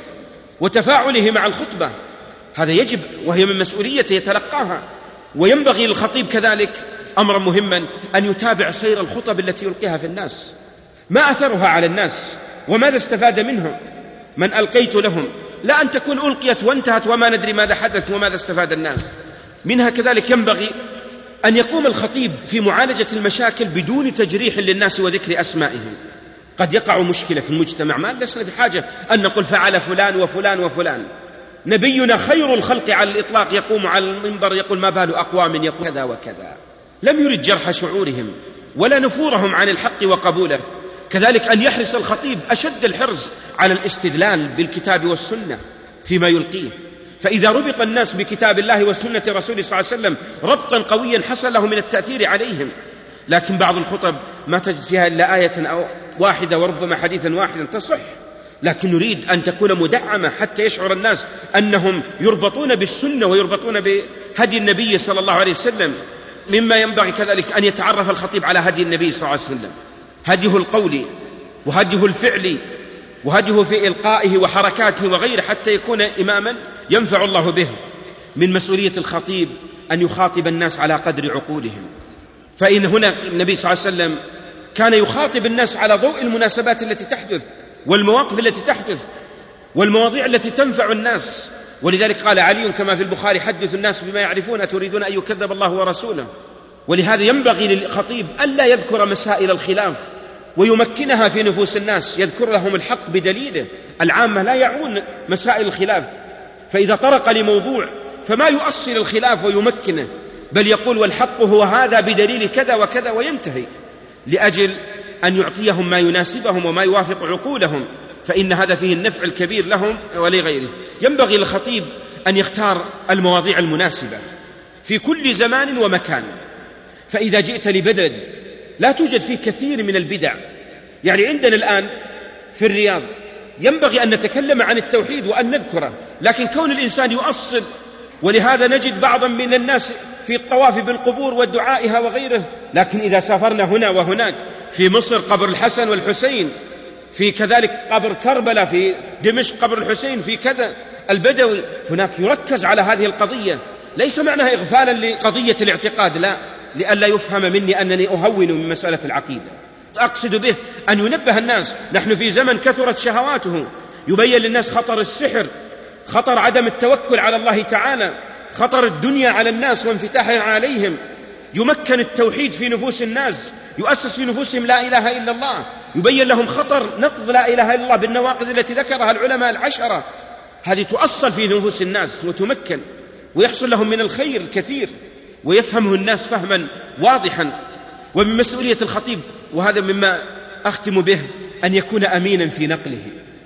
B: وتفاعله مع الخطبة. هذا يجب، وهي من مسؤوليته يتلقاها. وينبغي للخطيب كذلك أمرا مهما أن يتابع سير الخطب التي يلقيها في الناس، ما أثرها على الناس وماذا استفاد منهم من ألقيت لهم، لا أن تكون ألقيت وانتهت وما ندري ماذا حدث وماذا استفاد الناس. منها كذلك ينبغي أن يقوم الخطيب في معالجة المشاكل بدون تجريح للناس وذكر أسمائهم. قد يقع مشكلة في المجتمع ما لسنا بحاجة أن نقول فعل فلان وفلان وفلان. نبينا خير الخلق على الإطلاق يقوم على المنبر يقول ما بال أقوام يقول كذا وكذا، لم يرد جرح شعورهم ولا نفورهم عن الحق وقبوله. كذلك أن يحرص الخطيب أشد الحرص على الاستدلال بالكتاب والسنة فيما يلقيه، فإذا ربط الناس بكتاب الله وسنة رسوله صلى الله عليه وسلم ربطا قويا حصل له من التأثير عليهم. لكن بعض الخطب ما تجد فيها إلا آية أو واحدة وربما حديثا واحدا تصح، لكن نريد أن تكون مدعمة حتى يشعر الناس أنهم يربطون بالسنة ويربطون بهدي النبي صلى الله عليه وسلم. مما ينبغي كذلك أن يتعرف الخطيب على هدي النبي صلى الله عليه وسلم، هديه القولي وهديه الفعلي وهديه في إلقائه وحركاته وغيره، حتى يكون إماما ينفع الله به. من مسؤولية الخطيب أن يخاطب الناس على قدر عقولهم، فإن هنا النبي صلى الله عليه وسلم كان يخاطب الناس على ضوء المناسبات التي تحدث والمواقف التي تحدث والمواضيع التي تنفع الناس. ولذلك قال علي كما في البخاري حدث الناس بما يعرفون أتريدون أن يكذب الله ورسوله. ولهذا ينبغي للخطيب ألا يذكر مسائل الخلاف ويمكنها في نفوس الناس، يذكر لهم الحق بدليله. العامة لا يعون مسائل الخلاف، فإذا طرق لموضوع فما يؤصل الخلاف ويمكنه، بل يقول والحق هو هذا بدليل كذا وكذا وينتهي، لأجل أن يعطيهم ما يناسبهم وما يوافق عقولهم، فإن هذا فيه النفع الكبير لهم ولغيره. ينبغي للخطيب أن يختار المواضيع المناسبة في كل زمان ومكان. فإذا جئت لبلد لا توجد فيه كثير من البدع، يعني عندنا الآن في الرياض ينبغي أن نتكلم عن التوحيد وأن نذكره، لكن كون الإنسان يؤصل، ولهذا نجد بعضا من الناس في الطواف بالقبور ودعائها وغيره. لكن إذا سافرنا هنا وهناك، في مصر قبر الحسن والحسين، في كذلك قبر كربلاء، في دمشق قبر الحسين، في كذا البدوي، هناك يركز على هذه القضية. ليس معناها إغفالا لقضية الاعتقاد، لا، لئلا يفهم مني أنني أهون من مسألة العقيدة. أقصد به أن ينبه الناس. نحن في زمن كثرت شهواته، يبين للناس خطر السحر، خطر عدم التوكل على الله تعالى، خطر الدنيا على الناس وانفتاحها عليهم. يمكن التوحيد في نفوس الناس، يؤسس في نفوسهم لا إله إلا الله، يبين لهم خطر نقض لا إله إلا الله بالنواقض التي ذكرها العلماء العشرة. هذه تؤصل في نفوس الناس وتمكن، ويحصل لهم من الخير الكثير، ويفهمه الناس فهما واضحا. ومن مسؤولية الخطيب، وهذا مما أختم به، أن يكون أمينا في نقله.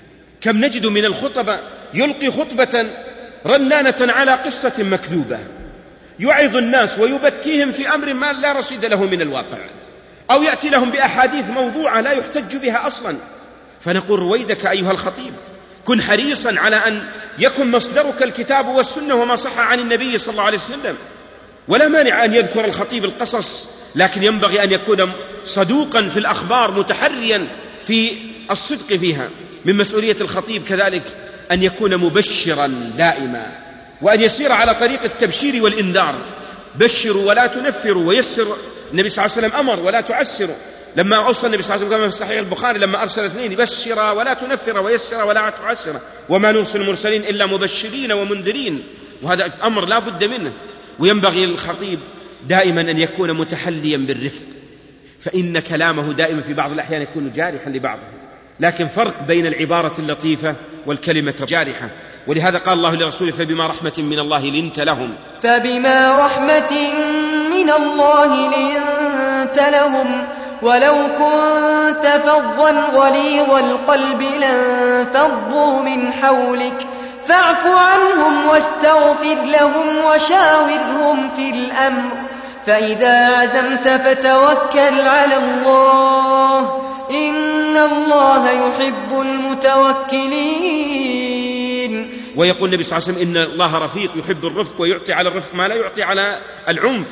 B: كم نجد من الخطبة يلقي خطبة رنانة على قصة مكذوبة، يعظ الناس ويبكيهم في أمر ما لا رصيد له من الواقع، أو يأتي لهم بأحاديث موضوعة لا يحتج بها أصلا. فنقول رويدك أيها الخطيب، كن حريصا على أن يكن مصدرك الكتاب والسنة وما صح عن النبي صلى الله عليه وسلم. ولا مانع أن يذكر الخطيب القصص، لكن ينبغي أن يكون صدوقا في الأخبار، متحريا في الصدق فيها. من مسؤولية الخطيب كذلك أن يكون مبشرا دائما، وأن يسير على طريق التبشير والإنذار. بشروا ولا تنفروا ويسر. النبي صلى الله عليه وسلم أمر ولا تعسروا، لما أوصى النبي صلى الله عليه وسلم كما في صحيح البخاري لما أرسل اثنين: بشرا ولا تنفرا ويسرا ولا تعسرا، وما نرسل المرسلين إلا مبشرين ومنذرين. وهذا أمر لا بد منه. وينبغي للخطيب دائما أن يكون متحليا بالرفق، فإن كلامه دائما في بعض الأحيان يكون جارحا لبعضه، لكن فرق بين العبارة اللطيفة والكلمة الجارحة. ولهذا قال الله لرسوله: فبما رحمة من الله لنت لهم
C: فبما رحمة من الله لنت لهم ولو كنت فظا غليظ القلب لانفضوا من حولك فاعف عنهم واستغفر لهم وشاورهم في الأمر فإذا عزمت فتوكل على الله إن الله يحب المتوكلين.
B: ويقول النبي صلى الله عليه وسلم إن الله رفيق يحب الرفق ويعطي على الرفق ما لا يعطي على العنف،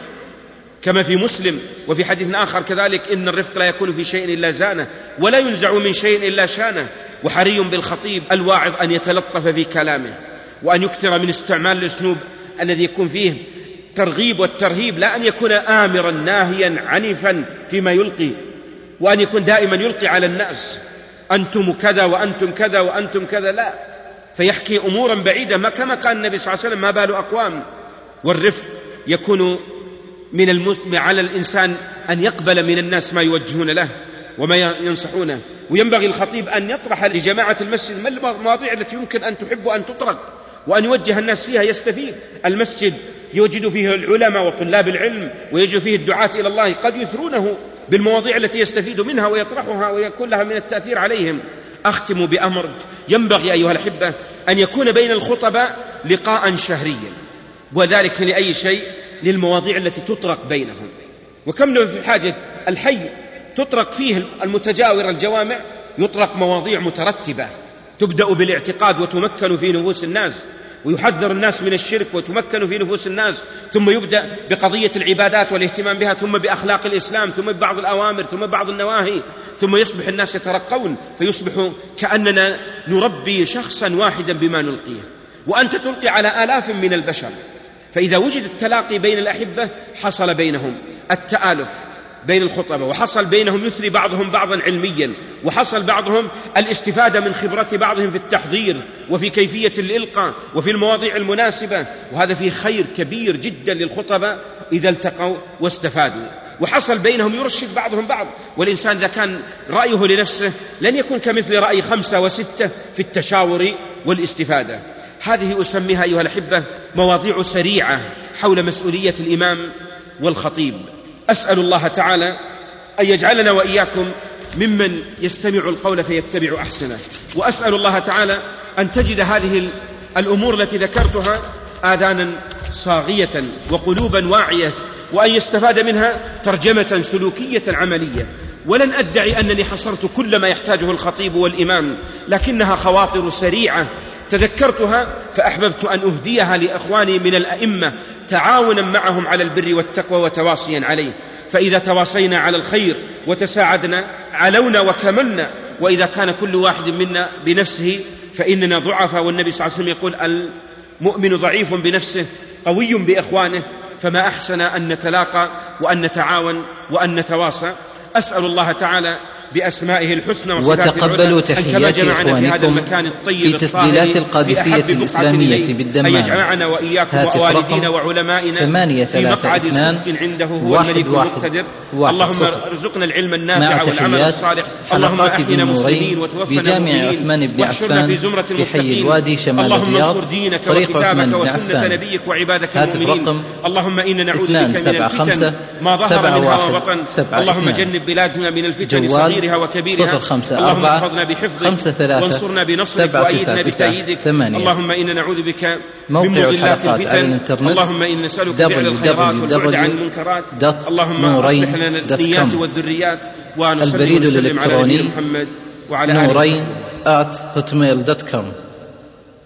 B: كما في مسلم وفي حديث آخر كذلك إن الرفق لا يكون في شيء إلا زانه ولا ينزع من شيء إلا شانه. وحري بالخطيب الواعظ أن يتلطف في كلامه وأن يكثر من استعمال الأسلوب الذي يكون فيه ترغيب والترهيب، لا أن يكون آمرا ناهيا عنيفا فيما يلقي، وأن يكون دائما يلقي على الناس أنتم كذا وأنتم كذا وأنتم كذا، لا، فيحكي أمورا بعيدة ما كما كان النبي صلى الله عليه وسلم ما بال أقوام. والرفق يكون من المسلم على الإنسان أن يقبل من الناس ما يوجهون له وما ينصحونه. وينبغي الخطيب أن يطرح لجماعة المسجد ما المواضيع التي يمكن أن تحب أن تطرق وأن يوجه الناس فيها يستفيد. المسجد يوجد فيه العلماء وطلاب العلم ويوجد فيه الدعاة إلى الله، قد يثرونه بالمواضيع التي يستفيد منها ويطرحها ويكون لها من التأثير عليهم. أختم بأمر ينبغي أيها الأحبة أن يكون بين الخطباء لقاء شهريا، وذلك لأي شيء للمواضيع التي تطرق بينهم. وكم في حاجة الحي تطرق فيه المتجاور الجوامع، يطرق مواضيع مترتبة تبدأ بالاعتقاد وتمكن في نفوس الناس، ويحذر الناس من الشرك وتمكن في نفوس الناس، ثم يبدأ بقضية العبادات والاهتمام بها، ثم بأخلاق الإسلام، ثم ببعض الأوامر، ثم بعض النواهي، ثم يصبح الناس يترقون فيصبح كأننا نربي شخصا واحدا بما نلقيه، وأنت تلقي على آلاف من البشر. فإذا وجد التلاقي بين الأحبة حصل بينهم التآلف بين الخطبة، وحصل بينهم يثري بعضهم بعضا علميا، وحصل بعضهم الاستفادة من خبرة بعضهم في التحضير وفي كيفية الإلقاء وفي المواضيع المناسبة، وهذا فيه خير كبير جدا للخطبة إذا التقوا واستفادوا. وحصل بينهم يرشد بعضهم بعض، والإنسان إذا كان رأيه لنفسه لن يكون كمثل رأي خمسة وستة في التشاور والاستفادة. هذه أسميها أيها الأحبة مواضيع سريعة حول مسؤولية الإمام والخطيب. أسأل الله تعالى أن يجعلنا وإياكم ممن يستمع القول فيتبع أحسنه، وأسأل الله تعالى أن تجد هذه الأمور التي ذكرتها آذانا صاغية وقلوبا واعية، وأن يستفاد منها ترجمة سلوكية عملية. ولن أدعي أنني حصرت كل ما يحتاجه الخطيب والإمام، لكنها خواطر سريعة تذكرتها فأحببت أن أهديها لأخواني من الأئمة تعاونا معهم على البر والتقوى وتواصيا عليه. فإذا تواصينا على الخير وتساعدنا علونا وكملنا، وإذا كان كل واحد منا بنفسه فإننا ضعفاء، والنبي صلى الله عليه وسلم يقول المؤمن ضعيف بنفسه قوي بإخوانه، فما أحسن أن نتلاقى وأن نتعاون وأن نتواصى. أسأل الله تعالى بأسمائه الحسنى
A: وتقبلوا تحيات إخوانكم في تسجيلات القادسية الإسلامية بالدمام.
B: يجمعنا وإياكم ووالدينا وعلمائنا في مقعد صدق عنده هو الملك المقتدر. اللهم ارزقنا العلم النافع والعمل الصالح. اللهم أحينا مسلمين وتوفنا مؤمنين واحشرنا في زمرة المتقين. اللهم انصر دينك وكتابك وسنة نبيك وعبادك المؤمنين. اللهم إنا نعوذ بك من الفتن ما ظهر منها وبطن. اللهم جنب بلادنا من الفتن صغيرها وكبيرها. اللهم احفظنا بحفظك وانصرنا بنصرك وأيدنا بتأييدك. اللهم إنا نعوذ بك من مضلات الفتن. اللهم إنا نسألك فعل الخيرات والبعد عن المنكرات. اللهم أصلح لنا النيات والذريات. ونصلي ونسلم على نبينا محمد وعلى آله
A: نورين آت هوتميل دوت كوم.